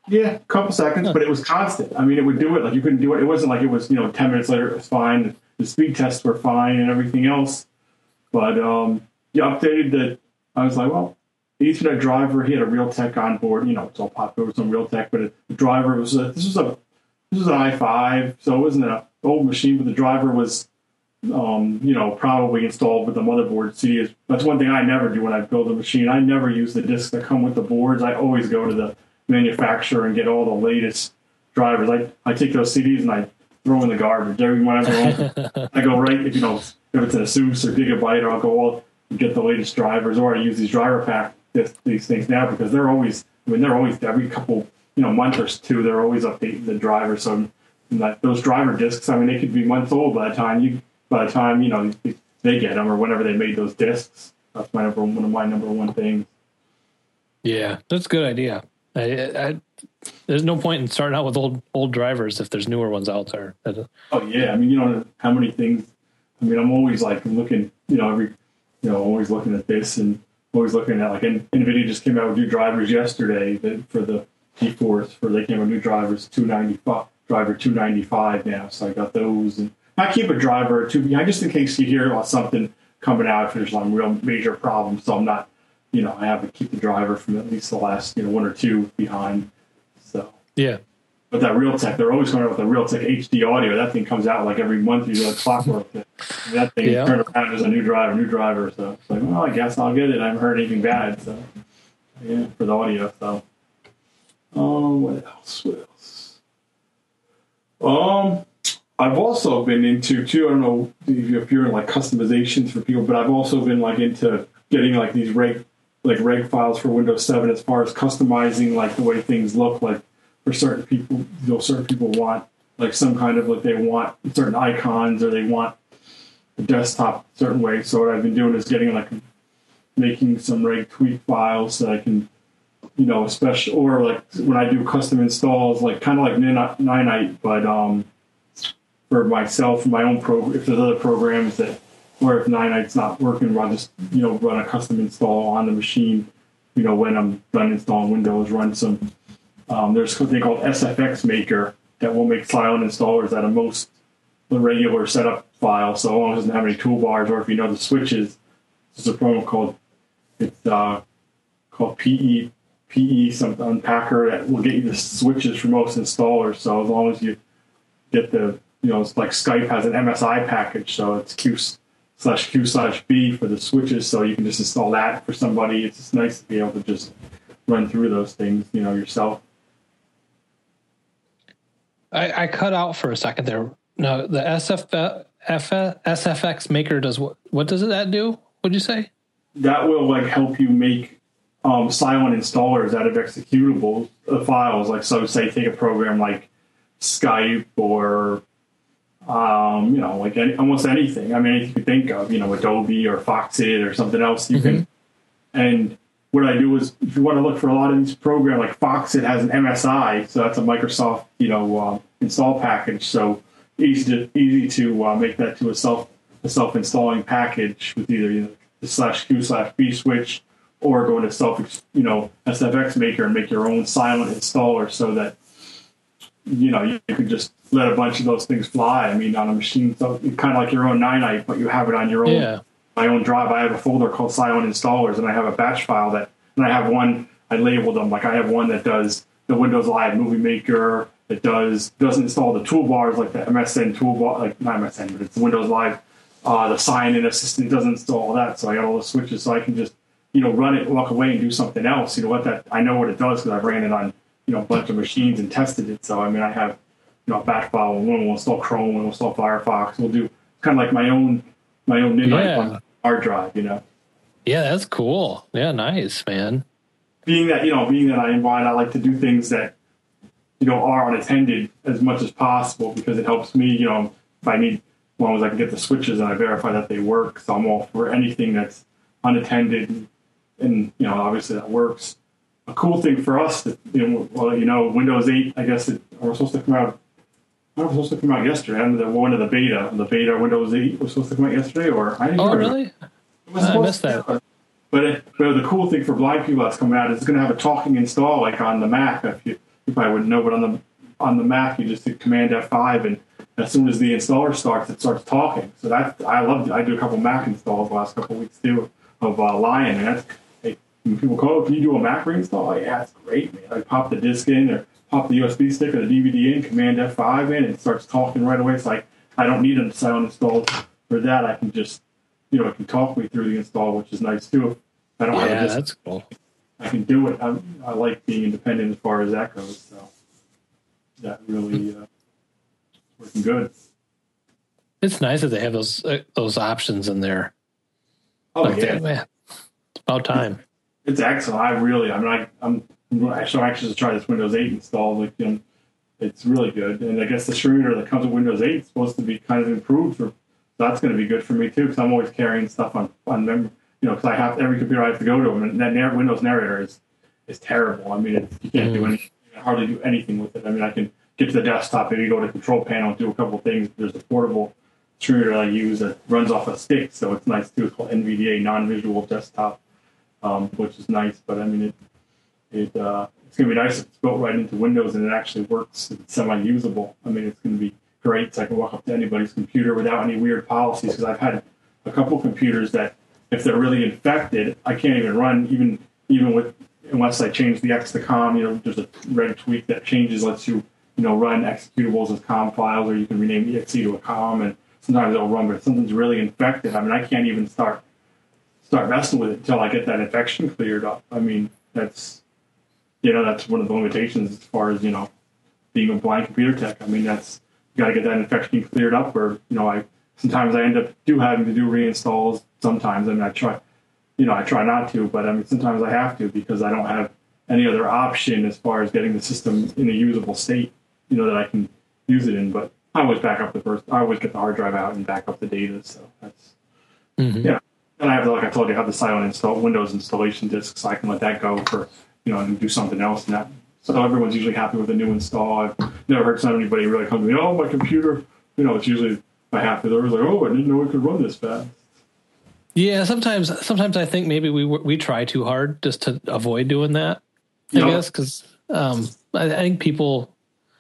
C: Yeah, a couple seconds, but it was constant. I mean, it would do it. Like, you couldn't do it. It wasn't like it was, 10 minutes later, it was fine. The speed tests were fine and everything else. But, you updated that. I was like, well, the Ethernet driver, he had a Realtek on board. It's all popular with some Realtek, but the driver was, this was an i5, so it wasn't an old machine, but the driver was, probably installed with the motherboard. See, that's one thing I never do when I build a machine. I never use the discs that come with the boards. I always go to the manufacturer and get all the latest drivers. I take those CDs and I throw in the garbage. I go right, if it's an ASUS or Gigabyte, or I'll go all get the latest drivers, or I use these driver pack these things now, because they're always every couple month or two, they're always updating the drivers. So those driver discs, they could be months old by the time they get them, or whenever they made those discs. That's one of my number one things.
B: Yeah, that's a good idea. There's no point in starting out with old drivers if there's newer ones out there.
C: Oh yeah, how many things. I'm always looking, always looking at this, and always looking at NVIDIA just came out with new drivers yesterday for the GeForce. They came with new drivers, 295 driver 295 now. So I got those, and I keep a driver or two behind just in case you hear about something coming out if there's some real major problem. So I'm not. I have to keep the driver from at least the last, one or two behind. So
B: yeah.
C: But that Realtek, they're always coming out with the Realtek HD audio. That thing comes out every month. You clockwork. That thing turn around as a new driver. So it's like, well, I guess I'll get it. I haven't heard anything bad. So yeah, for the audio. So what else? I've also been into too. I don't know if you're in customizations for people, but I've also been into getting these reg files for Windows 7 as far as customizing the way things look for certain people. Certain people want some kind of they want certain icons, or they want the desktop a certain way. So what I've been doing is getting making some reg tweak files that I can especially, or when I do custom installs, kind of like Ninite, but for myself and my own program. If there's other programs that, or if Ninite's not working, I'll just run a custom install on the machine. When I'm done installing Windows, run some. There's something called SFX Maker that will make silent installers out of most the regular setup files. So long as it doesn't have any toolbars, or if the switches, there's a program called PE some unpacker that will get you the switches for most installers. So as long as you get the it's like Skype has an MSI package, so it's Q/Q/B for the switches, so you can just install that for somebody. It's just nice to be able to just run through those things, yourself.
B: I cut out for a second there. No, the SFX Maker does what? What does that do? What'd you say?
C: That will help you make silent installers out of executable files. So say take a program like Skype or almost anything. Anything you could think of, Adobe or Foxit or something else you can. And what I do is, if you want to look for a lot of these programs, like Foxit has an MSI, so that's a Microsoft, install package. So easy to make that to a self-installing package with either the /Q/B switch, or go into SFX Maker and make your own silent installer, so that you can just let a bunch of those things fly. On a machine, so kind of like your own Ninite, but you have it on your own.
B: Yeah.
C: My own drive. I have a folder called Silent Installers, and I have a batch file and I have one. I labeled them. I have one that does the Windows Live Movie Maker. It doesn't install the toolbars like the MSN toolbar, not MSN, but it's Windows Live. The sign-in assistant doesn't install all that, so I got all the switches, so I can just run it, walk away, and do something else. I know what it does because I've ran it on a bunch of machines and tested it. So I have a batch file. One will install Chrome, one will install Firefox. We'll do kind of like my own Ninite on the hard drive.
B: Yeah, that's cool. Yeah, nice, man.
C: Being that I like to do things that are unattended as much as possible, because it helps me. If I need, as long as I can get the switches and I verify that they work. So I'm all for anything that's unattended, and obviously that works. A cool thing for us that Windows 8, I guess we're supposed to come out. I was supposed to come out yesterday. One of the beta. The beta Windows 8 was supposed to come out yesterday, or I didn't.
B: Oh, really? I missed that.
C: But the cool thing for blind people that's coming out is it's going to have a talking install on the Mac. If you probably wouldn't know, but on the Mac, you just hit Command F5, and as soon as the installer starts, it starts talking. So I loved it. I do a couple Mac installs the last couple of weeks too of Lion, and that's when people call, can you do a Mac reinstall? Yeah, it's great, man. I pop the disk in, or pop the USB stick or the DVD in, Command F5 in, and it starts talking right away. It's like I don't need a sound install for that. I can just, it can talk me through the install, which is nice too. I don't have a disk.
B: That's cool.
C: I can do it. I like being independent as far as that goes. So that really working good.
B: It's nice that they have those options in there.
C: Oh,
B: like
C: yeah.
B: that, man. It's about time.
C: It's excellent. I'm so anxious to try this Windows 8 install. It's really good. And I guess the screen reader that comes with Windows 8 is supposed to be kind of improved. So that's going to be good for me too, because I'm always carrying stuff on memory. Because I have every computer I have to go to, and that Windows narrator is terrible. I mean, you can't do anything, hardly do anything with it. I mean, I can get to the desktop, maybe go to the control panel and do a couple of things. There's a portable screen reader I use that runs off a stick, so it's nice too. It's called NVDA, non-visual desktop, which is nice. But I mean, it's going to be nice if it's built right into Windows and it actually works. It's semi-usable. I mean, it's going to be great. So I can walk up to anybody's computer without any weird policies, because I've had a couple computers that, if they're really infected, I can't even run, even with, unless I change the X to COM. There's a red tweak that lets you, run executables as COM files, or you can rename exe to a COM, and sometimes it'll run, but if something's really infected, I mean, I can't even start messing with it until I get that infection cleared up. I mean, that's one of the limitations as far as, being a blind computer tech. I mean, you got to get that infection cleared up, or, sometimes I end up having to do reinstalls. Sometimes, I mean, I try not to, but I mean, sometimes I have to, because I don't have any other option as far as getting the system in a usable state, that I can use it in. But I always I always get the hard drive out and back up the data. So that's, yeah. And I have, like I told you, I have the silent Windows installation disk, so I can let that go for, and do something else. And that, so everyone's usually happy with a new install. I've never heard anybody really come to me, oh, my computer, it's usually, I have to, they're like, oh, I didn't know it could run this fast.
B: Yeah, sometimes I think maybe we try too hard just to avoid doing that. I guess because I think people,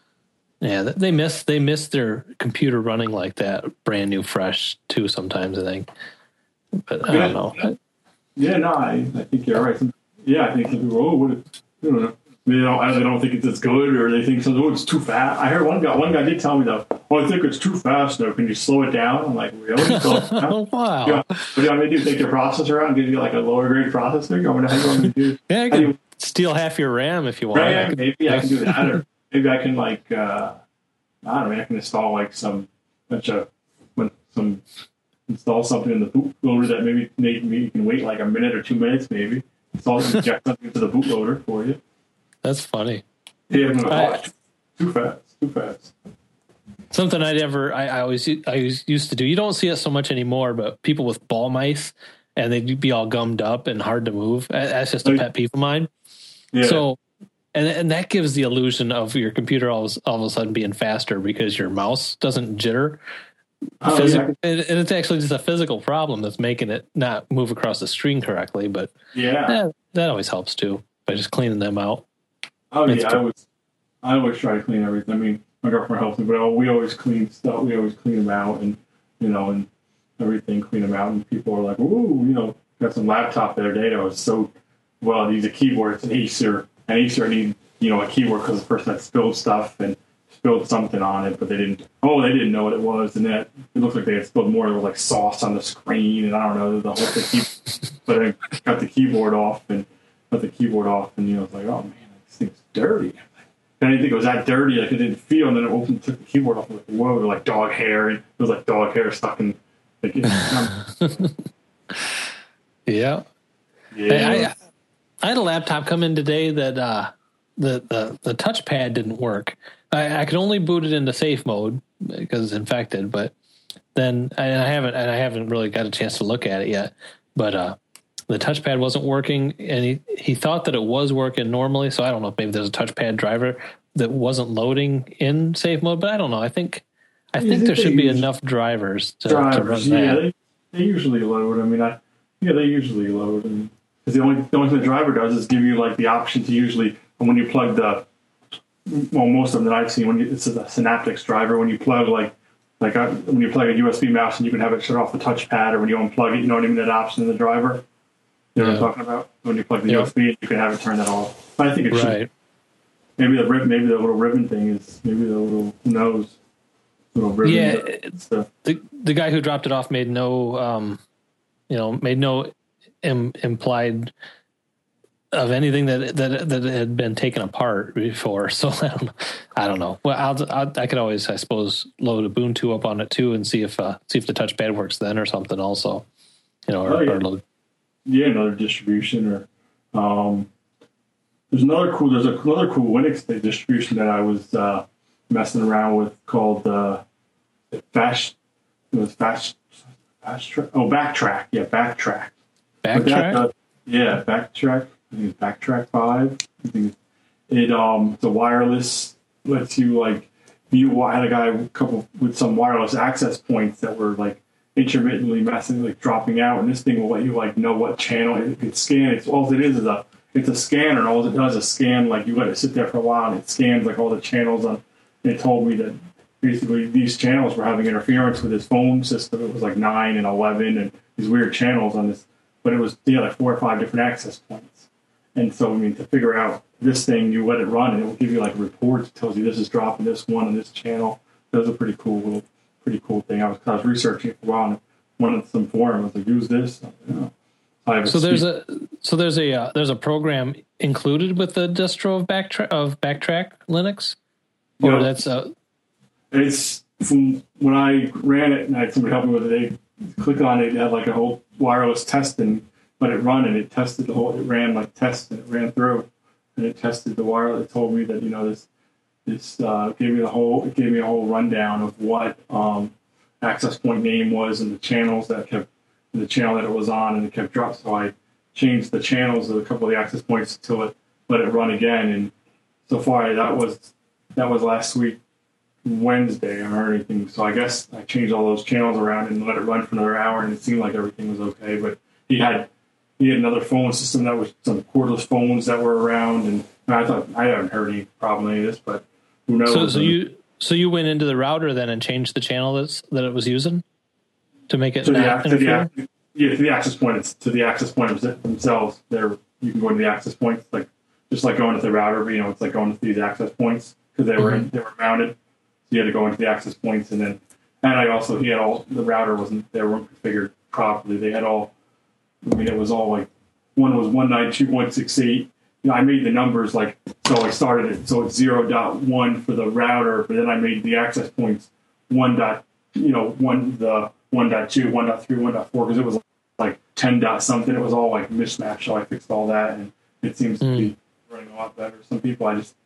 B: they miss their computer running like that, brand new, fresh too. Sometimes I think, but I don't know.
C: Yeah, no, I think you're right. I think some people, they don't think it's as good, or they think it's too fast. I heard one guy did tell me though, I think it's too fast though. Can you slow it down? I'm like, really?
B: Wow.
C: What do you want me to do? Take your processor out and give you like a lower grade processor? How do you want me to do?
B: Yeah, I can steal half your RAM if you want.
C: Right, maybe I can do that, or maybe I can I can install install something in the bootloader that maybe you can wait like a minute or 2 minutes, maybe. Inject something into the bootloader for you.
B: That's funny.
C: Yeah, too fast.
B: Something I always used to do. You don't see it so much anymore, but people with ball mice, and they'd be all gummed up and hard to move. That's just a pet peeve of mine. Yeah. So, and that gives the illusion of your computer all of a sudden being faster because your mouse doesn't jitter. And it's actually just a physical problem that's making it not move across the screen correctly. But that always helps too by just cleaning them out.
C: Oh yeah, I always try to clean everything. I mean, my girlfriend helps me, but we always clean stuff. We always clean them out, and and everything, clean them out. And people are like, "Ooh, got some laptop the other day that was so well. It needs a keyboard. It's an Acer, and Acer need a keyboard because the person had spilled stuff and spilled something on it, but they didn't know what it was, and that it looked like they had spilled more. There was like sauce on the screen, and I don't know the whole thing. But I got the keyboard off, and it's like, oh man, this thing's dirty. I didn't think it was that dirty. Like, it didn't feel, and then it opened, took the keyboard off. I'm like, whoa, like dog hair. And it was like dog hair stuck in. Like,
B: yeah. I had a laptop come in today that the touchpad didn't work. I could only boot it into safe mode because it's infected, but then I haven't really got a chance to look at it yet. But the touchpad wasn't working, and he thought that it was working normally. So I don't know if maybe there's a touchpad driver that wasn't loading in safe mode, but I don't know. I think there should be enough drivers to run that.
C: Yeah, they usually load. I mean, they usually load, because the only thing the driver does is give you like the option to usually, when you plug the most of them that I've seen, it's a Synaptics driver. When you plug when you plug a USB mouse, and you can have it shut off the touchpad, or when you unplug it, you know what I mean, that option in the driver. You know what I'm talking about? When you plug the USB, you can have it turn that off. But I think it should. Maybe the little ribbon thing is maybe the little, who knows, little ribbon.
B: Yeah, the guy who dropped it off made no implied of anything that had been taken apart before. So I don't know. Well, I could always, I suppose, load Ubuntu up on it too and see if the touchpad works then or something. Also, or load.
C: Yeah, another distribution or there's another cool Linux distribution that I was messing around with called Backtrack. Backtrack. Yeah, Backtrack.
B: Backtrack.
C: Backtrack. I think it's Backtrack 5. I think it's a wireless, lets you view. I had a guy with some wireless access points that were intermittently messing, dropping out, and this thing will let you know what channel it could scan. It's a scanner, and all it does is scan. You let it sit there for a while, and it scans all the channels on. And it told me that basically these channels were having interference with his phone system. It was 9 and 11, and these weird channels on this. But it was 4 or 5 different access points. And so, to figure out this thing, you let it run, and it will give you reports. It tells you this is dropping this one on this channel. That was a pretty cool thing. I was researching it for a while, and one of some forum was use this.
B: So there's a program included with the distro of Backtrack Linux, or
C: it's from when I ran it and I had somebody help me with it. They click on it, it had a whole wireless test and let it run, and it tested it ran tests, and it ran through, and it tested the wireless. It told me that this gave me a whole rundown of what access point name was and the channels the channel that it was on, and it kept dropping. So I changed the channels of a couple of the access points until it let it run again. And so far, that was last week Wednesday. I haven't heard anything. So I guess I changed all those channels around and let it run for another hour, and it seemed like everything was okay. But he had another phone system that was some cordless phones that were around, and I thought I haven't heard any problem with any of this, but who knows?
B: So you went into the router then and changed the channel that it was using to make it
C: to the access point. To the access point themselves. You can go into the access points just like going to the router. But, it's like going to these access points because they were mounted. So you had to go into the access points, and he had all the router they weren't configured properly. They had all. It was all one was 192.168. I made the numbers so I started it so it's 0.1 for the router, but then I made the access points 1. The 1.2, 1.3, 1.4 because it was 10 dot something. It was all mismatched. So I fixed all that, and it seems to be running a lot better. Some people I guess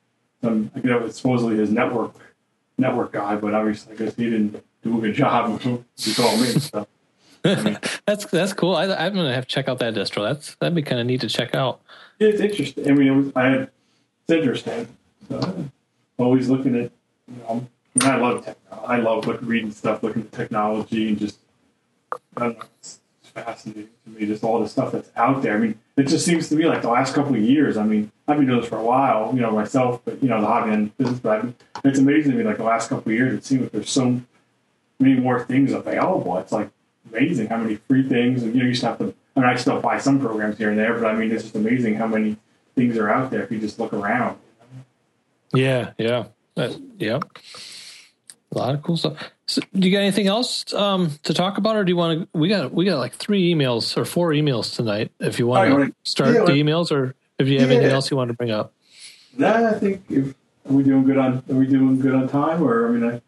C: it was supposedly his network guy, but obviously I guess he didn't do a good job. He called me. So.
B: That's cool. I'm gonna have to check out that distro. That'd be kind of neat to check out.
C: Yeah, it's interesting. It's interesting. So, always looking at. I love technology. I love reading stuff, looking at technology, and just I don't know. It's fascinating to me. Just all the stuff that's out there. It just seems to me the last couple of years. I've been doing this for a while, myself, but the hobby and business. But it's amazing to me. The last couple of years, it seems there's so many more things available. It's amazing how many free things. You used to have to. I still buy some programs here and there, but it's just amazing how many things are out there if you just look around.
B: Yeah. Yep. A lot of cool stuff. So, do you got anything else to talk about, or do you want to? We got 3 emails or 4 emails tonight. If you want to start the emails, or if you have anything else you want to bring up.
C: I think are we doing good on time, or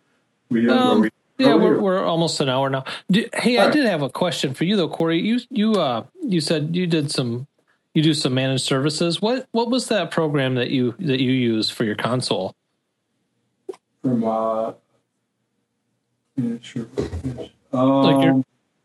B: we're almost an hour now. I did have a question for you though, Corey. You said you do some managed services. What was that program that you use for your console?
C: From sure.
B: Does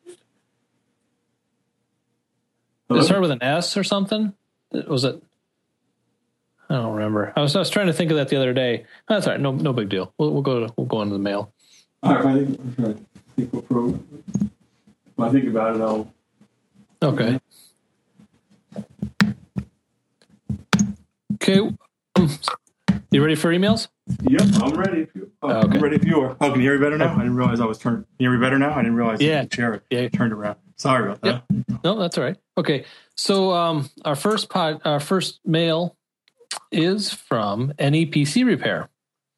B: it start with an S or something? Was it? I don't remember. I was trying to think of that the other day. That's all right. No big deal. We'll go into the mail.
C: All right. I think when I think about it, I'll.
B: Okay. Okay. You ready for emails?
C: Yep, I'm ready. I'm ready if you are. Oh, can you hear me better now? I didn't realize I was turned. Can you hear me better now? I didn't realize the chair turned around. Sorry about that.
B: No, that's all right. Okay, so our first mail is from NEPC Repair,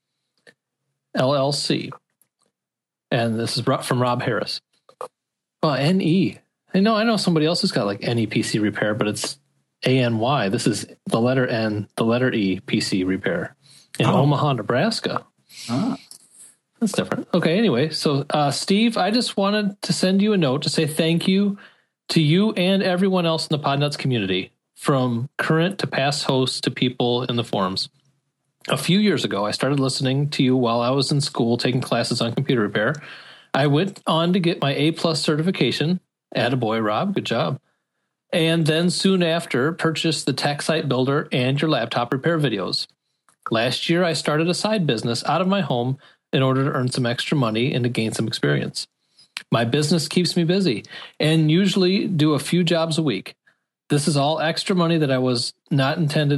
B: LLC. And this is from Rob Harris. Oh, NE. I know somebody else who's got like NEPC Repair, but it's ANY. This is the letter N, the letter E, PC Repair in Omaha, Nebraska. That's different. Okay, anyway. So, Steve, I just wanted to send you a note to say thank you to you and everyone else in the Podnuts community, from current to past hosts to people in the forums. A few years ago, I started listening to you while I was in school taking classes on computer repair. I went on to get my A+ certification. Attaboy, Rob. Good job. And then soon after, purchased the Tech Site Builder and your laptop repair videos. Last year, I started a side business out of my home in order to earn some extra money and to gain some experience. My business keeps me busy and usually do a few jobs a week. This is all extra money that I was not intended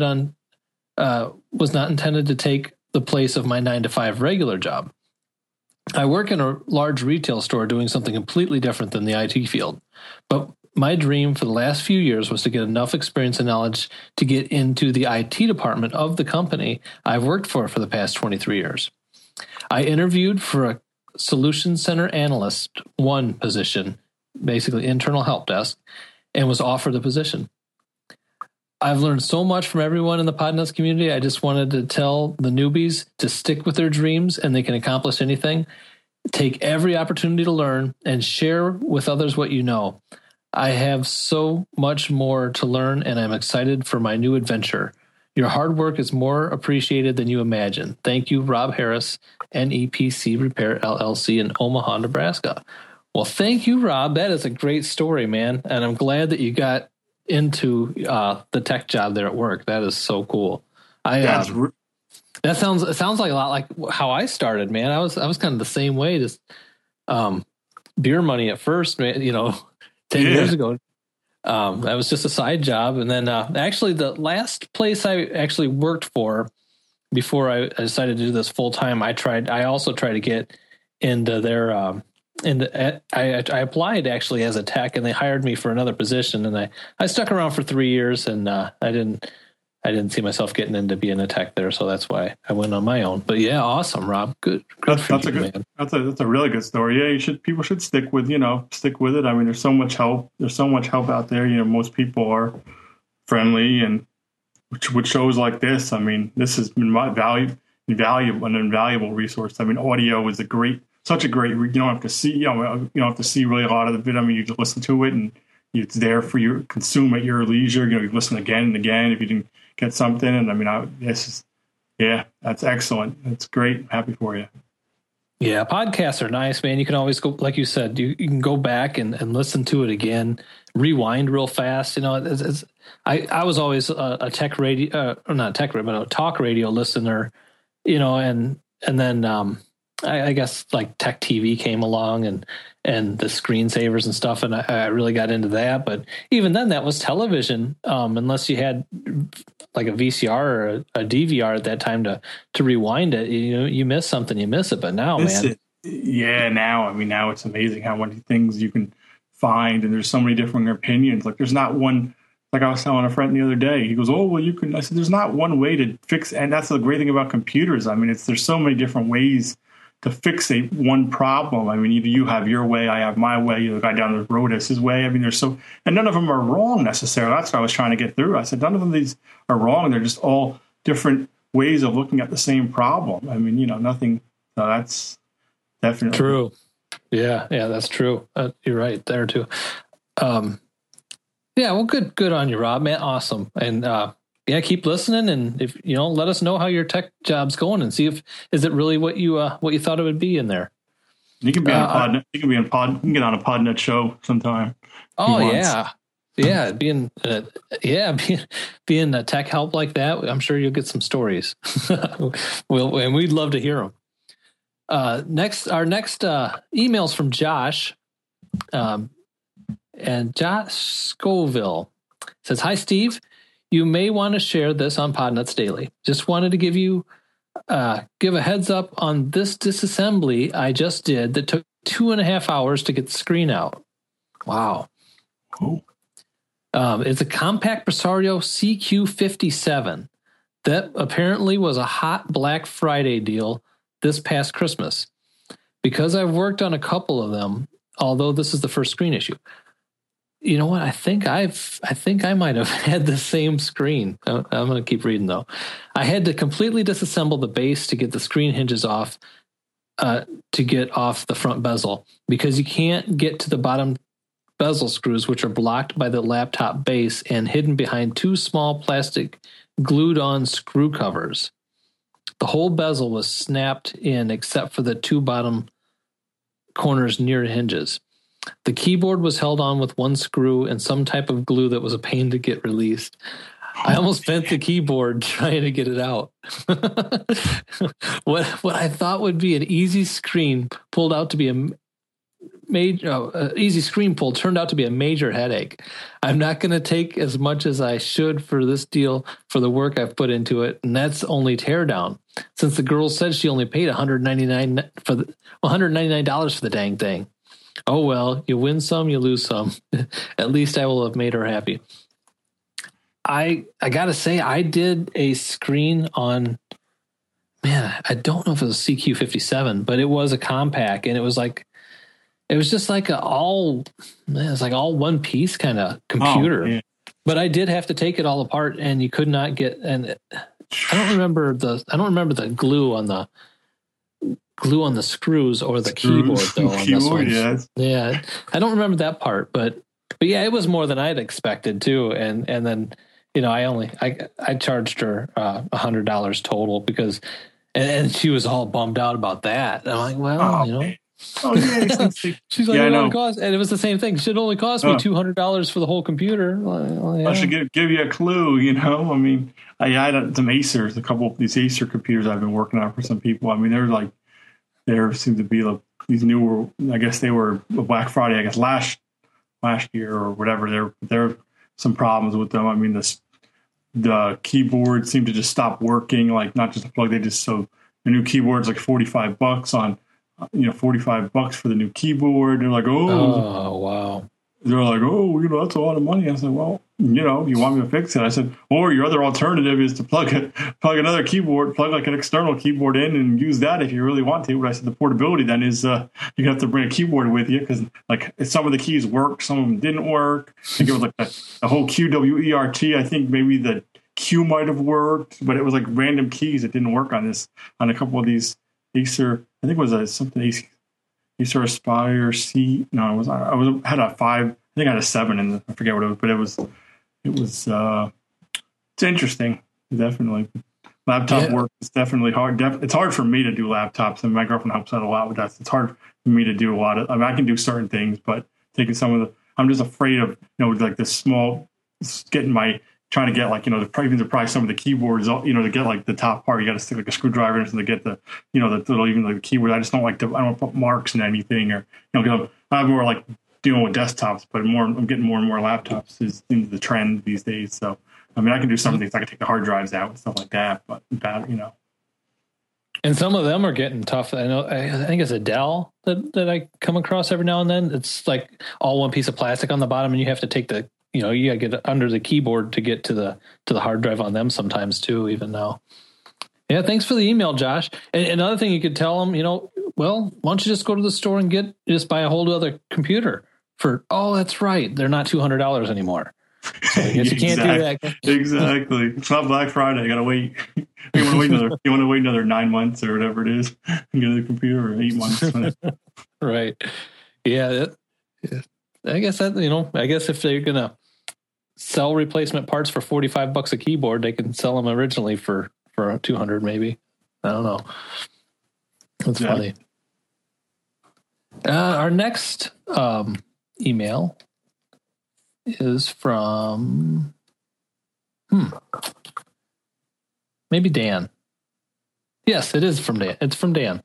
B: to take the place of my 9-to-5 regular job. I work in a large retail store doing something completely different than the IT field. But my dream for the last few years was to get enough experience and knowledge to get into the IT department of the company I've worked for the past 23 years. I interviewed for a Solution Center Analyst 1 position, basically internal help desk, and was offered the position. I've learned so much from everyone in the Podnuts community. I just wanted to tell the newbies to stick with their dreams and they can accomplish anything. Take every opportunity to learn and share with others what you know. I have so much more to learn and I'm excited for my new adventure. Your hard work is more appreciated than you imagine. Thank you, Rob Harris, NEPC Repair LLC in Omaha, Nebraska. Well, thank you, Rob. That is a great story, man. And I'm glad that you got into the tech job there at work. That is so cool. It sounds like a lot like how I started, man. I was kind of the same way, just beer money at first, man, 10 years ago. That was just a side job. And then actually the last place I actually worked for before I decided to do this full time, I also tried to get into their I applied actually as a tech, and they hired me for another position, and I stuck around for 3 years, and I didn't see myself getting into being a tech there, so that's why I went on my own. But yeah, awesome, Rob. Good for you, man.
C: That's a really good story. Yeah, people should stick with it. I mean, there's so much help. There's so much help out there. Most people are friendly, and with shows like this, I mean, this has been an invaluable resource. I mean, audio is such a great. You don't have to see. You don't have to see really a lot of the video. I mean, you just listen to it, and it's there for you to consume at your leisure. You listen again and again if you didn't get something. And I mean, that's excellent. That's great. I'm happy for you.
B: Yeah, podcasts are nice, man. You can always go, like you said, you can go back and listen to it again, rewind real fast. I was always a tech radio, not tech radio, but a talk radio listener. And then. I guess like Tech TV came along and the screensavers and stuff, and I really got into that. But even then, that was television, unless you had like a VCR or a DVR at that time to rewind it. You miss something, you miss it. But now, now it's amazing how many things you can find, and there's so many different opinions. Like there's not one. Like I was telling a friend the other day, he goes, "Oh, well, you can." I said, "There's not one way to fix," and that's the great thing about computers. I mean, there's so many different ways to fix one problem. I mean, either you have your way, I have my way, the guy down the road has his way. I mean, and none of them are wrong necessarily. That's what I was trying to get through. I said, none of these are wrong. They're just all different ways of looking at the same problem. I mean, nothing, that's definitely true. Yeah, that's true. You're right there too. Well, good on you, Rob, man. Awesome. And, keep listening, and if let us know how your tech job's going, and see if is it really what you thought it would be in there.
C: You can be on a pod. You can get on a Podnet show sometime.
B: Oh yeah, being a tech help like that, I'm sure you'll get some stories. And we'd love to hear them. Our next email's from Josh, and Josh Scoville says, "Hi, Steve. You may want to share this on Podnuts Daily. Just wanted to give you give a heads up on this disassembly I just did that took 2.5 hours to get the screen out. Wow.
C: Cool.
B: It's a compact Presario CQ57 that apparently was a hot Black Friday deal this past Christmas. Because I've worked on a couple of them, although this is the first screen issue. You know what? I think I might have had the same screen. I'm going to keep reading though. I had to completely disassemble the base to get the screen hinges off, to get off the front bezel, because you can't get to the bottom bezel screws, which are blocked by the laptop base and hidden behind two small plastic glued-on screw covers. The whole bezel was snapped in except for the two bottom corners near hinges. The keyboard was held on with one screw and some type of glue that was a pain to get released. I almost bent the keyboard trying to get it out. What I thought would be an easy screen pulled out to be easy screen pull turned out to be a major headache. I'm not going to take as much as I should for this deal for the work I've put into it, and that's only teardown. Since the girl said she only paid $199 for the dang thing. Oh well, you win some, you lose some. At least I will have made her happy. I gotta say, I did a screen on, man, I don't know if it was a CQ57, but it was a compact, and it was just like all one piece kind of computer.
C: Oh, yeah.
B: But I did have to take it all apart, and you could not get. And I don't remember the glue on the screws or the keyboard though. On this one.
C: Yes.
B: Yeah, I don't remember that part, but yeah, it was more than I'd expected too. And then I charged her $100 total because, and she was all bummed out about that. And I'm like, well,
C: Oh yeah,
B: she's like, it cost, and it was the same thing. It should only cost me $200 for the whole computer. Well, yeah.
C: I should give you a clue. I mean, I had some Acers, a couple of these Acer computers I've been working on for some people. I mean, there seemed to be these newer. I guess they were Black Friday. I guess last year or whatever. There are some problems with them. I mean, the keyboard seemed to just stop working. Like not just a plug. The new keyboard's like $45 on. $45 for the new keyboard. They're like, oh,
B: wow.
C: They're like, that's a lot of money. I said, well, you want me to fix it? I said, or your other alternative is to plug another keyboard, plug like an external keyboard in and use that if you really want to. But I said, the portability then is you have to bring a keyboard with you because like some of the keys worked, some of them didn't work. I think it was like the whole QWERT. I think maybe the Q might have worked, but it was like random keys that didn't work on a couple of these Acer. I think it was something Acer Aspire C. No, I had a 5. I think I had a 7, and I forget what it was, but it was. It's interesting, definitely. Laptop work is definitely hard. It's hard for me to do laptops, and my girlfriend helps out a lot with that. It's hard for me to do a lot of. I mean, I can do certain things, but taking some of I'm just afraid of like this small trying to get even to pry some of the keyboards, to get like the top part, you got to stick like a screwdriver in to get the the keyboard. I just don't like I don't want to put marks in anything or, I'm more like dealing with desktops, but I'm getting more and more laptops is into the trend these days. So, I mean, I can do some things. I can take the hard drives out and stuff like that, but
B: And some of them are getting tough. I think it's a Dell that I come across every now and then. It's like all one piece of plastic on the bottom, and you have to take the you got to get under the keyboard to get to the hard drive on them sometimes too, even now. Yeah, thanks for the email, Josh. And another thing you could tell them, well, why don't you just go to the store and just buy a whole other computer that's right, they're not $200 anymore. So I guess you can't do that.
C: Exactly. It's not Black Friday. You got to wait. You want to wait another 9 months or whatever it is and get a computer or 8 months.
B: Right. Yeah. I guess that, I guess if they're going to sell replacement parts for $45 a keyboard, they can sell them originally for $200 maybe. I don't know. That's funny. Our next email is from maybe Dan. Yes, it is from Dan. It's from Dan.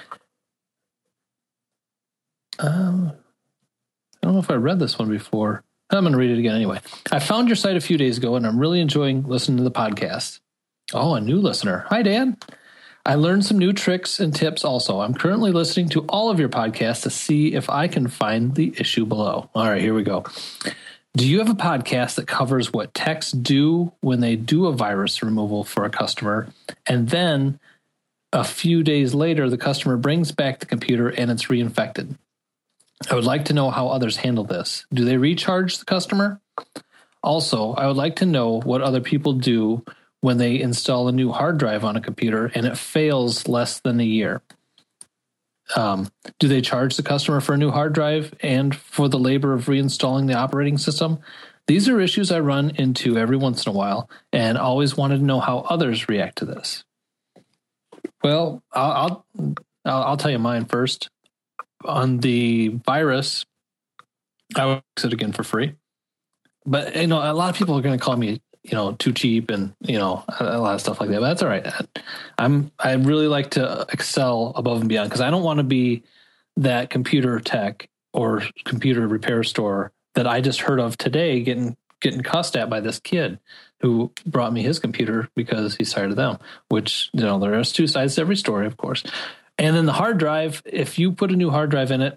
B: I don't know if I read this one before. I'm going to read it again anyway. I found your site a few days ago, and I'm really enjoying listening to the podcast. Oh, a new listener. Hi, Dan. I learned some new tricks and tips also. I'm currently listening to all of your podcasts to see if I can find the issue below. All right, here we go. Do you have a podcast that covers what techs do when they do a virus removal for a customer, and then a few days later, the customer brings back the computer and it's reinfected? I would like to know how others handle this. Do they recharge the customer? Also, I would like to know what other people do when they install a new hard drive on a computer and it fails less than a year. Do they charge the customer for a new hard drive and for the labor of reinstalling the operating system? These are issues I run into every once in a while and always wanted to know how others react to this. Well, I'll tell you mine first. On the virus, I would fix it again for free. But, a lot of people are going to call me, too cheap and, a lot of stuff like that. But that's all right. I really like to excel above and beyond because I don't want to be that computer tech or computer repair store that I just heard of today getting cussed at by this kid who brought me his computer because he's tired of them, which, there is two sides to every story, of course. And then the hard drive, if you put a new hard drive in it,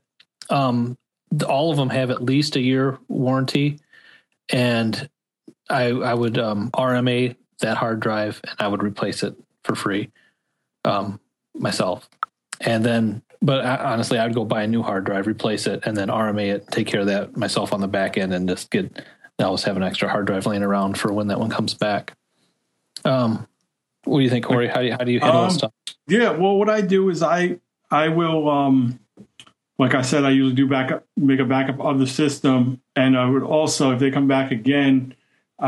B: all of them have at least a year warranty. And I would RMA that hard drive and I would replace it for free myself. And then, but honestly, I'd go buy a new hard drive, replace it, and then RMA it, take care of that myself on the back end, and just always have an extra hard drive laying around for when that one comes back. What do you think, Corey? How do you handle this stuff?
C: Yeah, well, what I do is I will, like I said, I usually make a backup of the system, and I would also, if they come back again, I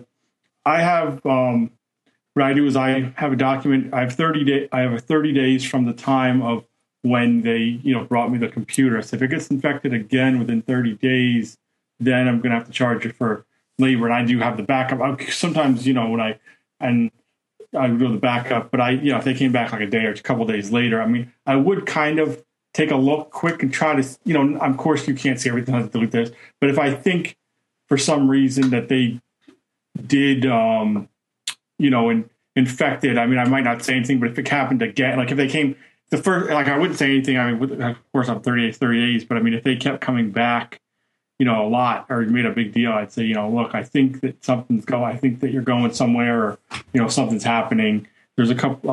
C: have what I do is I have a document. I have 30 days from the time of when they brought me the computer. So if it gets infected again within 30 days, then I'm going to have to charge it for labor. And I do have the backup. Sometimes when I would do the backup, but if they came back like a day or a couple of days later, I would kind of take a look quick and try to, of course you can't see everything, I have to delete this, but if I think for some reason that they did, infected, I might not say anything, but if it happened again, like if they came the first, like I wouldn't say anything, of course I'm 30 days, but if they kept coming back, a lot, or made a big deal, I'd say, look, I think that something's going, I think that you're going somewhere, or, something's happening. There's a couple,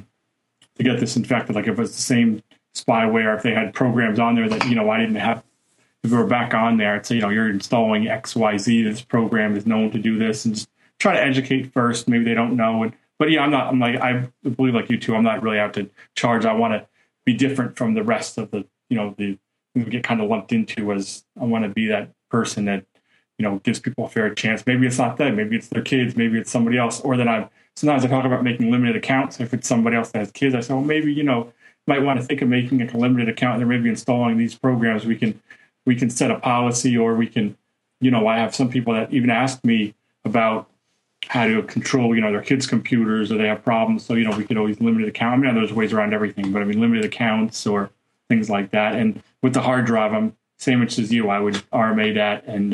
C: to get this infected, like if it's the same spyware, if they had programs on there that, I didn't have, if we were back on there, I'd say, you're installing XYZ, this program is known to do this, and just try to educate first. Maybe they don't know. But yeah, I believe like you two, I'm not really out to charge. I want to be different from the rest of the, we get kind of lumped into as I want to be that person that, gives people a fair chance. Maybe it's not them. Maybe it's their kids. Maybe it's somebody else. Or then sometimes I talk about making limited accounts. If it's somebody else that has kids, I say, well, maybe, might want to think of making a limited account and then maybe installing these programs. We can set a policy, or we can, I have some people that even ask me about how to control, their kids' computers, or they have problems. So, we could always limited account. There's ways around everything, but limited accounts or things like that. And with the hard drive, I'm same as you. I would RMA that and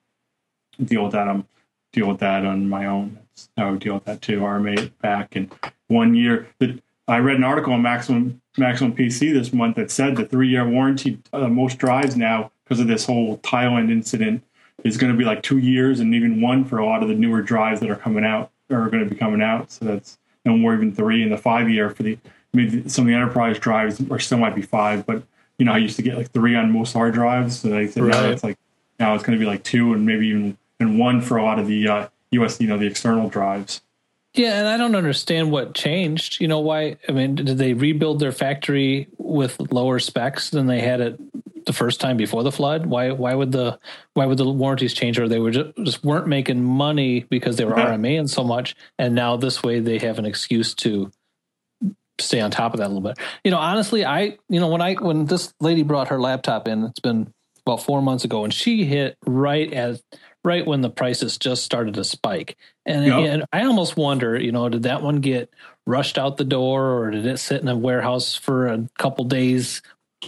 C: deal with that on my own. I would deal with that too. RMA it back. And 1 year, I read an article on Maximum PC this month that said the 3-year warranty, most drives now, because of this whole Thailand incident, is going to be like 2 years, and even 1 for a lot of the newer drives that are coming out, or are going to be coming out. So that's no more, even 3. And the 5-year for some of the enterprise drives, or still might be 5, but I used to get like 3 on most hard drives. So they said now it's going to be like 2, and maybe even 1 for a lot of the US, the external drives.
B: Yeah, and I don't understand what changed. Why? Did they rebuild their factory with lower specs than they had it the first time before the flood? Why would the warranties change? Or they were just weren't making money because they were RMAing so much, and now this way they have an excuse to stay on top of that a little bit. Honestly, when this lady brought her laptop in, it's been about 4 months ago, and she hit right when the prices just started to spike. And I almost wonder, did that one get rushed out the door, or did it sit in a warehouse for a couple days?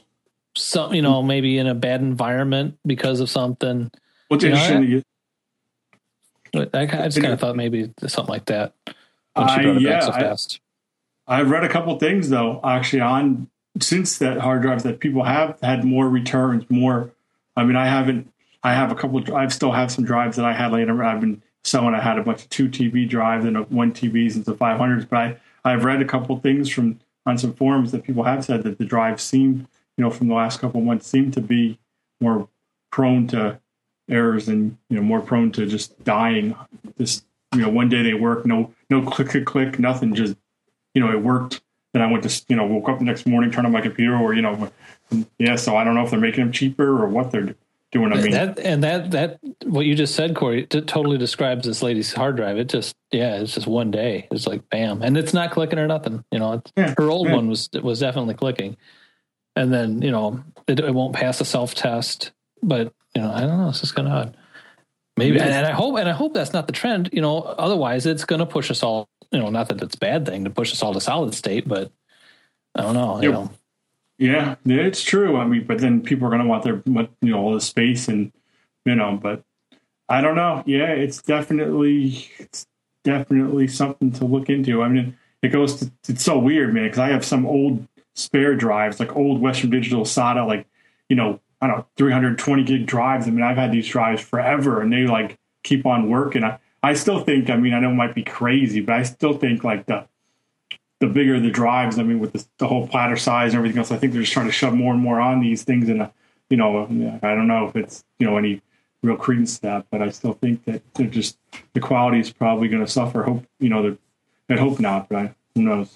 B: Maybe in a bad environment because of something.
C: What's interesting?
B: I just kind of thought maybe something like that when she brought it back so fast.
C: I've read a couple things though, actually, on since that hard drives that people have had more returns, more. I mean, I still have some drives that I had later. I've been selling. I had a bunch of 2 TV drives and 1 TVs and some 500s, but I've read a couple things on some forums that people have said that the drives seem, from the last couple of months, seem to be more prone to errors and, more prone to just dying. Just, one day they work, no click, nothing, just, it worked. Then I went to, woke up the next morning, turned on my computer, or, so I don't know if they're making them cheaper or what they're doing. I mean,
B: that what you just said, Corey, it totally describes this lady's hard drive. It's just one day. It's like, bam. And it's not clicking or nothing. Her old one was definitely clicking. And then, it won't pass a self-test, but, I don't know. It's just kind of odd. Maybe. And I hope that's not the trend, otherwise it's going to push us all, not that it's a bad thing to push us all to solid state, but I don't know,
C: Yeah, it's true. I mean, but then people are going to want all the space and, but I don't know. Yeah, it's definitely something to look into. I mean, it's so weird, man, because I have some old spare drives, like old Western Digital SATA, like, I don't know, 320 gig drives. I mean, I've had these drives forever and they like keep on working. I still think, I know it might be crazy, but I still think like the bigger the drives, I mean, with the whole platter size and everything else, I think they're just trying to shove more and more on these things. And, I don't know if it's, any real credence to that, but I still think that the quality is probably going to suffer. Hope, I hope not, but who knows?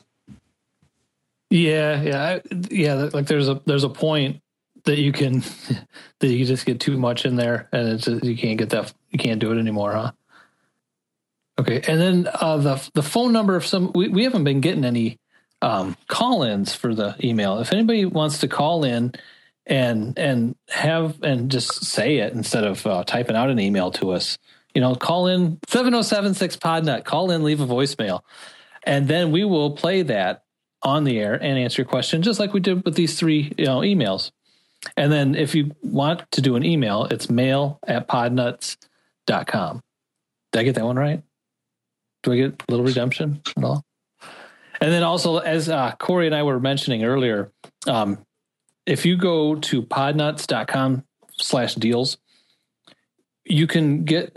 B: Yeah. Like there's a point that you can just get too much in there and it's just, you can't do it anymore, huh? Okay, and then the phone number of we haven't been getting any call-ins for the email. If anybody wants to call in and just say it instead of typing out an email to us, call in 707-6-PODNUT. Call in, leave a voicemail, and then we will play that on the air and answer your question, just like we did with these 3 emails. And then if you want to do an email, it's mail@podnuts.com. Did I get that one right? Do I get a little redemption at all? And then also, as Corey and I were mentioning earlier, if you go to podnuts.com/deals, you can get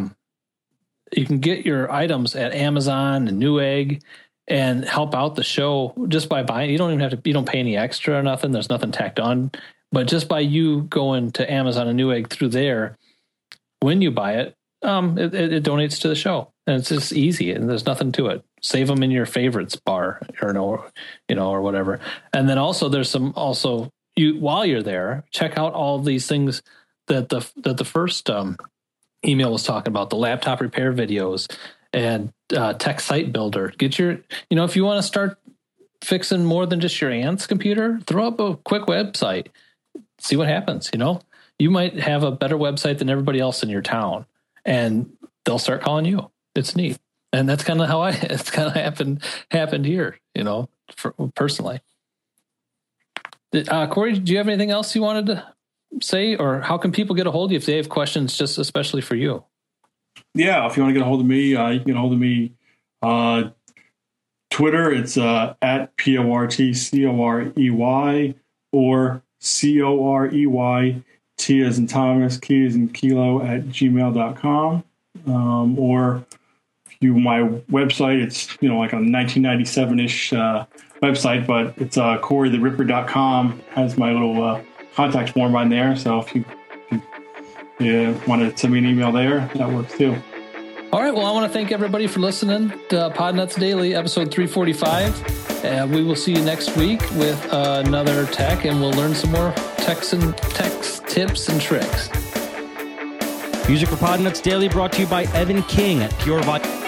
B: your items at Amazon and Newegg and help out the show just by buying. You don't pay any extra or nothing. There's nothing tacked on. But just by you going to Amazon and Newegg through there, when you buy it, it donates to the show. And it's just easy, and there's nothing to it. Save them in your favorites bar, or whatever. And then also, while you're there, check out all these things that the first email was talking about: the laptop repair videos and Tech Site Builder. Get your, if you want to start fixing more than just your aunt's computer, throw up a quick website, see what happens. You might have a better website than everybody else in your town, and they'll start calling you. It's neat. And that's kind of how it's kind of happened here, personally. Corey, do you have anything else you wanted to say, or how can people get a hold of you if they have questions, just especially for you?
C: Yeah. If you want to get a hold of me, you can get a hold of me. Twitter, it's at PORTCOREY or COREY, T as in Thomas, K as in Kilo @gmail.com. Or my website, it's like a 1997-ish website, but it's CoreyTheRipper.com. Has my little contact form on there, so if you want to send me an email there, that works too.
B: All right, well, I want to thank everybody for listening to Podnuts Daily, episode 345. We will see you next week with another tech, and we'll learn some more techs, tips, and tricks.
A: Music for Podnuts Daily brought to you by Evan King at Pure Vodka.